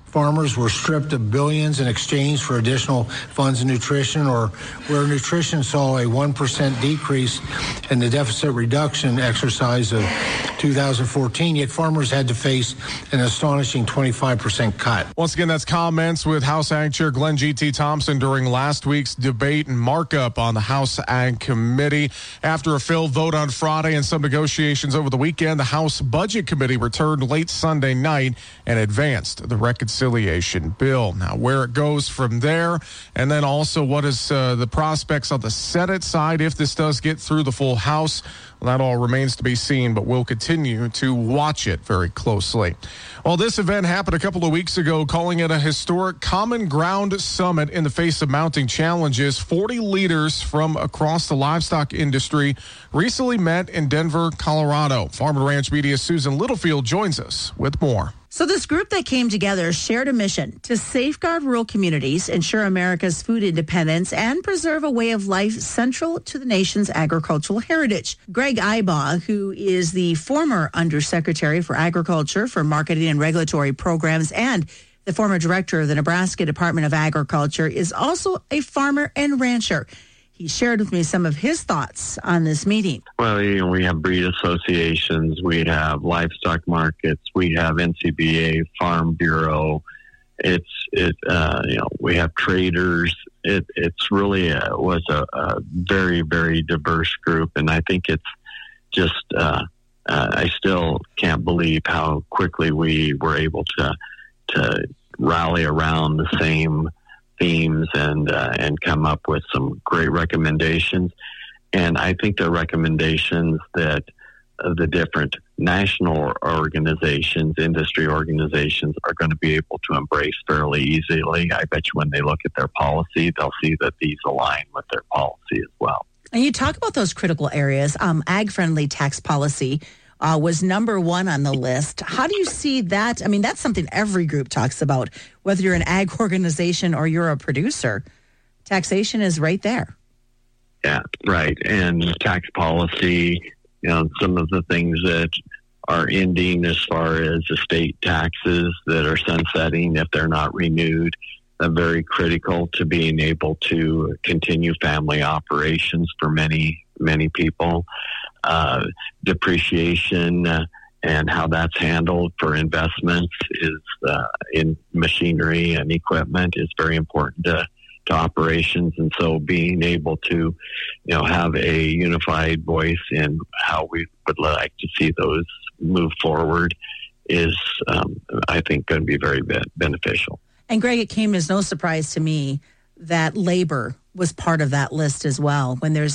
Speaker 23: farmers were stripped of billions in exchange for additional funds in nutrition, or where nutrition saw a one percent decrease in the deficit reduction exercise of two thousand fourteen, yet farmers had to face an astonishing twenty-five percent cut.
Speaker 20: Once again, that's comments with House Ag Chair Glenn G T. Thompson during last week's debate and markup on the House Ag Committee. After a failed vote on Friday and some negotiations over the weekend, the House Budget Committee returned late Sunday night and advanced the reconciliation bill. Now, where it goes from there, and then also what is uh, the prospects on the Senate side if this does get through the full House, well, that all remains to be seen, but we'll continue to watch it very closely. Well, this event happened a couple of weeks ago, calling it a historic Common Ground Summit in the face of mounting challenges. forty leaders from across the livestock industry recently met in Denver, Colorado. Farm and Ranch Media's Susan Littlefield joins us with more.
Speaker 2: So this group that came together shared a mission to safeguard rural communities, ensure America's food independence, and preserve a way of life central to the nation's agricultural heritage. Greg Ibaugh, who is the former Undersecretary for Agriculture for Marketing and Regulatory Programs and the former director of the Nebraska Department of Agriculture, is also a farmer and rancher. He shared with me some of his thoughts on this meeting.
Speaker 3: Well, you know, we have breed associations, we have livestock markets, we have N C B A, Farm Bureau. It's it, uh, you know, we have traders. It it's really a, was a, a very very diverse group, and I think it's just uh, uh, I still can't believe how quickly we were able to to rally around the same themes and uh, and come up with some great recommendations. And I think the recommendations that uh, the different national organizations, industry organizations are going to be able to embrace fairly easily. I bet you when they look at their policy, they'll see that these align with their policy as well.
Speaker 2: And you talk about those critical areas. Um, ag-friendly tax policy Uh, was number one on the list. How do you see that? I mean, that's something every group talks about, whether you're an ag organization or you're a producer. Taxation is right there.
Speaker 3: Yeah, right. And tax policy, you know, some of the things that are ending as far as estate taxes that are sunsetting if they're not renewed, are very critical to being able to continue family operations for many, many people. Uh, depreciation uh, and how that's handled for investments is uh, in machinery and equipment is very important to, to operations. And so being able to, you know, have a unified voice in how we would like to see those move forward is, um, I think, going to be very be- beneficial.
Speaker 2: And Greg, it came as no surprise to me that labor was part of that list as well. When there's,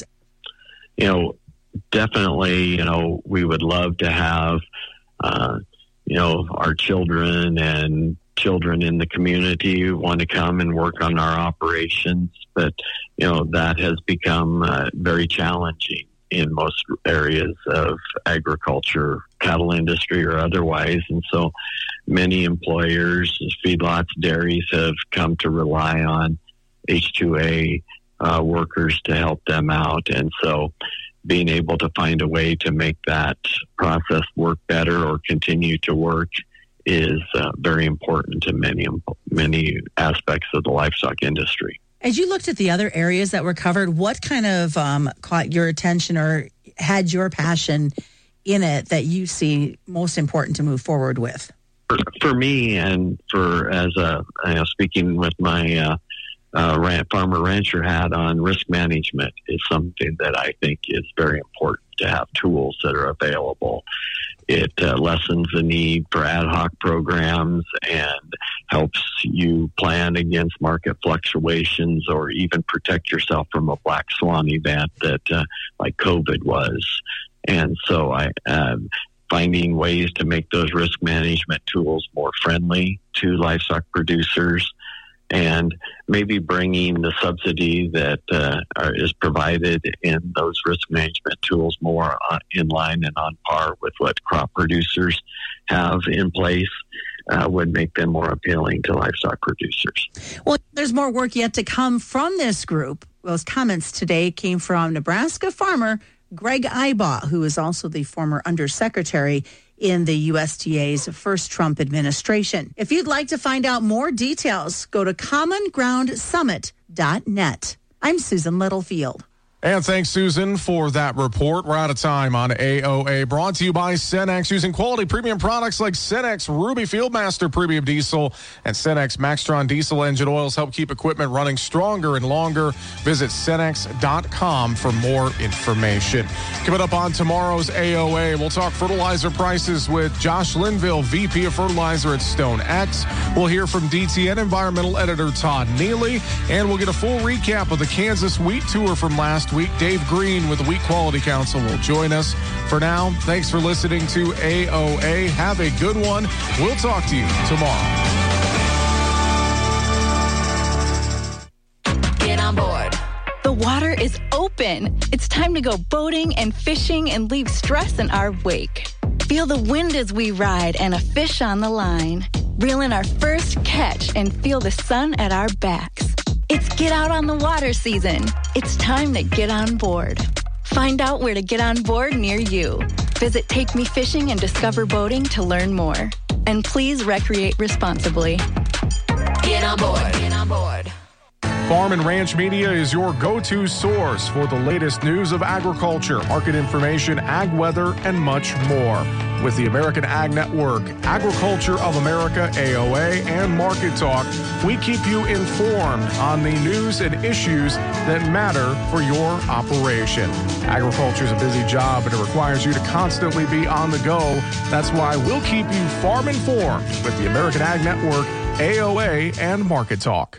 Speaker 3: you know, definitely, you know, we would love to have, uh, you know, our children and children in the community want to come and work on our operations. But, you know, that has become uh, very challenging in most areas of agriculture, cattle industry or otherwise. And so many employers, feedlots, dairies have come to rely on H two A uh, workers to help them out. And so being able to find a way to make that process work better or continue to work is uh, very important to many, many aspects of the livestock industry.
Speaker 2: As you looked at the other areas that were covered, what kind of um, caught your attention or had your passion in it that you see most important to move forward with?
Speaker 3: For, for me, and for as a, you know, speaking with my uh, uh, ran, farmer rancher hat on, risk management is something that I think is very important to have tools that are available. It uh, lessens the need for ad hoc programs and helps you plan against market fluctuations or even protect yourself from a black swan event that uh, like COVID was. And so I um, finding ways to make those risk management tools more friendly to livestock producers, and maybe bringing the subsidy that uh, are, is provided in those risk management tools more on, in line and on par with what crop producers have in place uh, would make them more appealing to livestock producers.
Speaker 2: Well, there's more work yet to come from this group. Those comments today came from Nebraska farmer Greg Ibaugh, who is also the former undersecretary. in the U S D A's first Trump administration. If you'd like to find out more details, go to common ground summit dot net. I'm Susan Littlefield.
Speaker 20: And thanks, Susan, for that report. We're out of time on A O A. Brought to you by Cenex, using quality premium products like Cenex Ruby Fieldmaster Premium Diesel and Cenex Maxtron Diesel Engine Oils help keep equipment running stronger and longer. Visit Cenex dot com for more information. Coming up on tomorrow's A O A, we'll talk fertilizer prices with Josh Linville, V P of Fertilizer at StoneX. We'll hear from D T N Environmental Editor Todd Neely, and we'll get a full recap of the Kansas Wheat Tour from last week. Dave Green with the Wheat Quality Council will join us. For now, thanks for listening to A O A. Have a good one. We'll talk to you tomorrow.
Speaker 4: Get on board. The water is open. It's time to go boating and fishing and leave stress in our wake. Feel the wind as we ride and a fish on the line. Reel in our first catch and feel the sun at our backs. It's Get Out on the Water season. It's time to get on board. Find out where to get on board near you. Visit Take Me Fishing and Discover Boating to learn more. And please recreate responsibly. Get on board. Get on board.
Speaker 20: Farm and Ranch Media is your go-to source for the latest news of agriculture, market information, ag weather, and much more. With the American Ag Network, Agriculture of America, A O A, and Market Talk, we keep you informed on the news and issues that matter for your operation. Agriculture is a busy job, and it requires you to constantly be on the go. That's why we'll keep you farm informed with the American Ag Network, A O A, and Market Talk.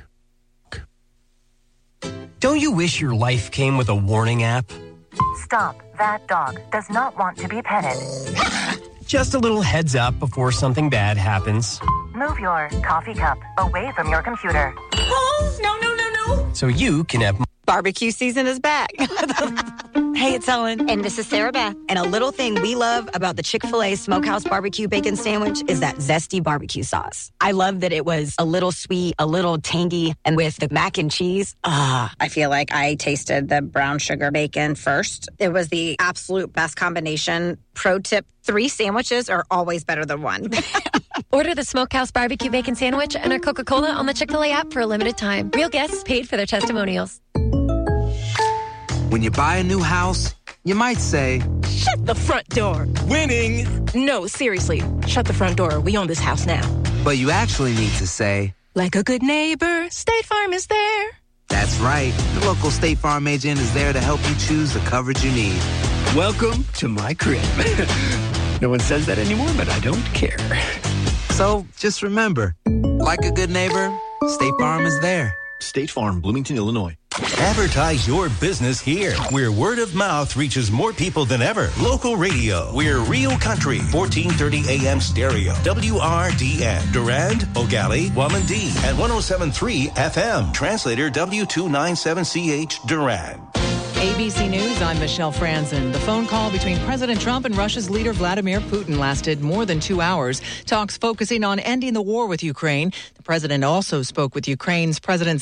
Speaker 12: Don't you wish your life came with a warning app?
Speaker 5: Stop. That dog does not want to be petted.
Speaker 12: Just a little heads up before something bad happens.
Speaker 5: Move your coffee cup away from your computer.
Speaker 6: Oh, no, no, no, no.
Speaker 12: So you can have...
Speaker 6: Barbecue season is back. Hey, it's Ellen.
Speaker 7: And this is Sarah Beth.
Speaker 6: And a little thing we love about the Chick-fil-A Smokehouse Barbecue Bacon Sandwich is that zesty barbecue sauce. I love that it was a little sweet, a little tangy, and with the mac and cheese, ah.
Speaker 7: I feel like I tasted the brown sugar bacon first. It was the absolute best combination. Pro tip, three sandwiches are always better than one.
Speaker 28: Order the Smokehouse Barbecue Bacon Sandwich and a Coca-Cola on the Chick-fil-A app for a limited time. Real guests paid for their testimonials.
Speaker 16: When you buy a new house, you might say,
Speaker 6: shut the front door.
Speaker 16: Winning.
Speaker 6: No, seriously, shut the front door. We own this house now.
Speaker 16: But you actually need to say,
Speaker 6: like a good neighbor, State Farm is there.
Speaker 16: That's right. The local State Farm agent is there to help you choose the coverage you need.
Speaker 24: Welcome to my crib. No one says that anymore, but I don't care.
Speaker 16: So just remember, like a good neighbor, State Farm is there.
Speaker 25: State Farm, Bloomington, Illinois.
Speaker 9: Advertise your business here, where word of mouth reaches more people than ever. Local radio. We're Real Country, fourteen thirty A M stereo. W R D N. Durand, Ogali, Wamandee, and one oh seven point three F M. Translator W two ninety-seven C H, Durand.
Speaker 26: A B C News, I'm Michelle Franzen. The phone call between President Trump and Russia's leader Vladimir Putin lasted more than two hours. Talks focusing on ending the war with Ukraine. The president also spoke with Ukraine's President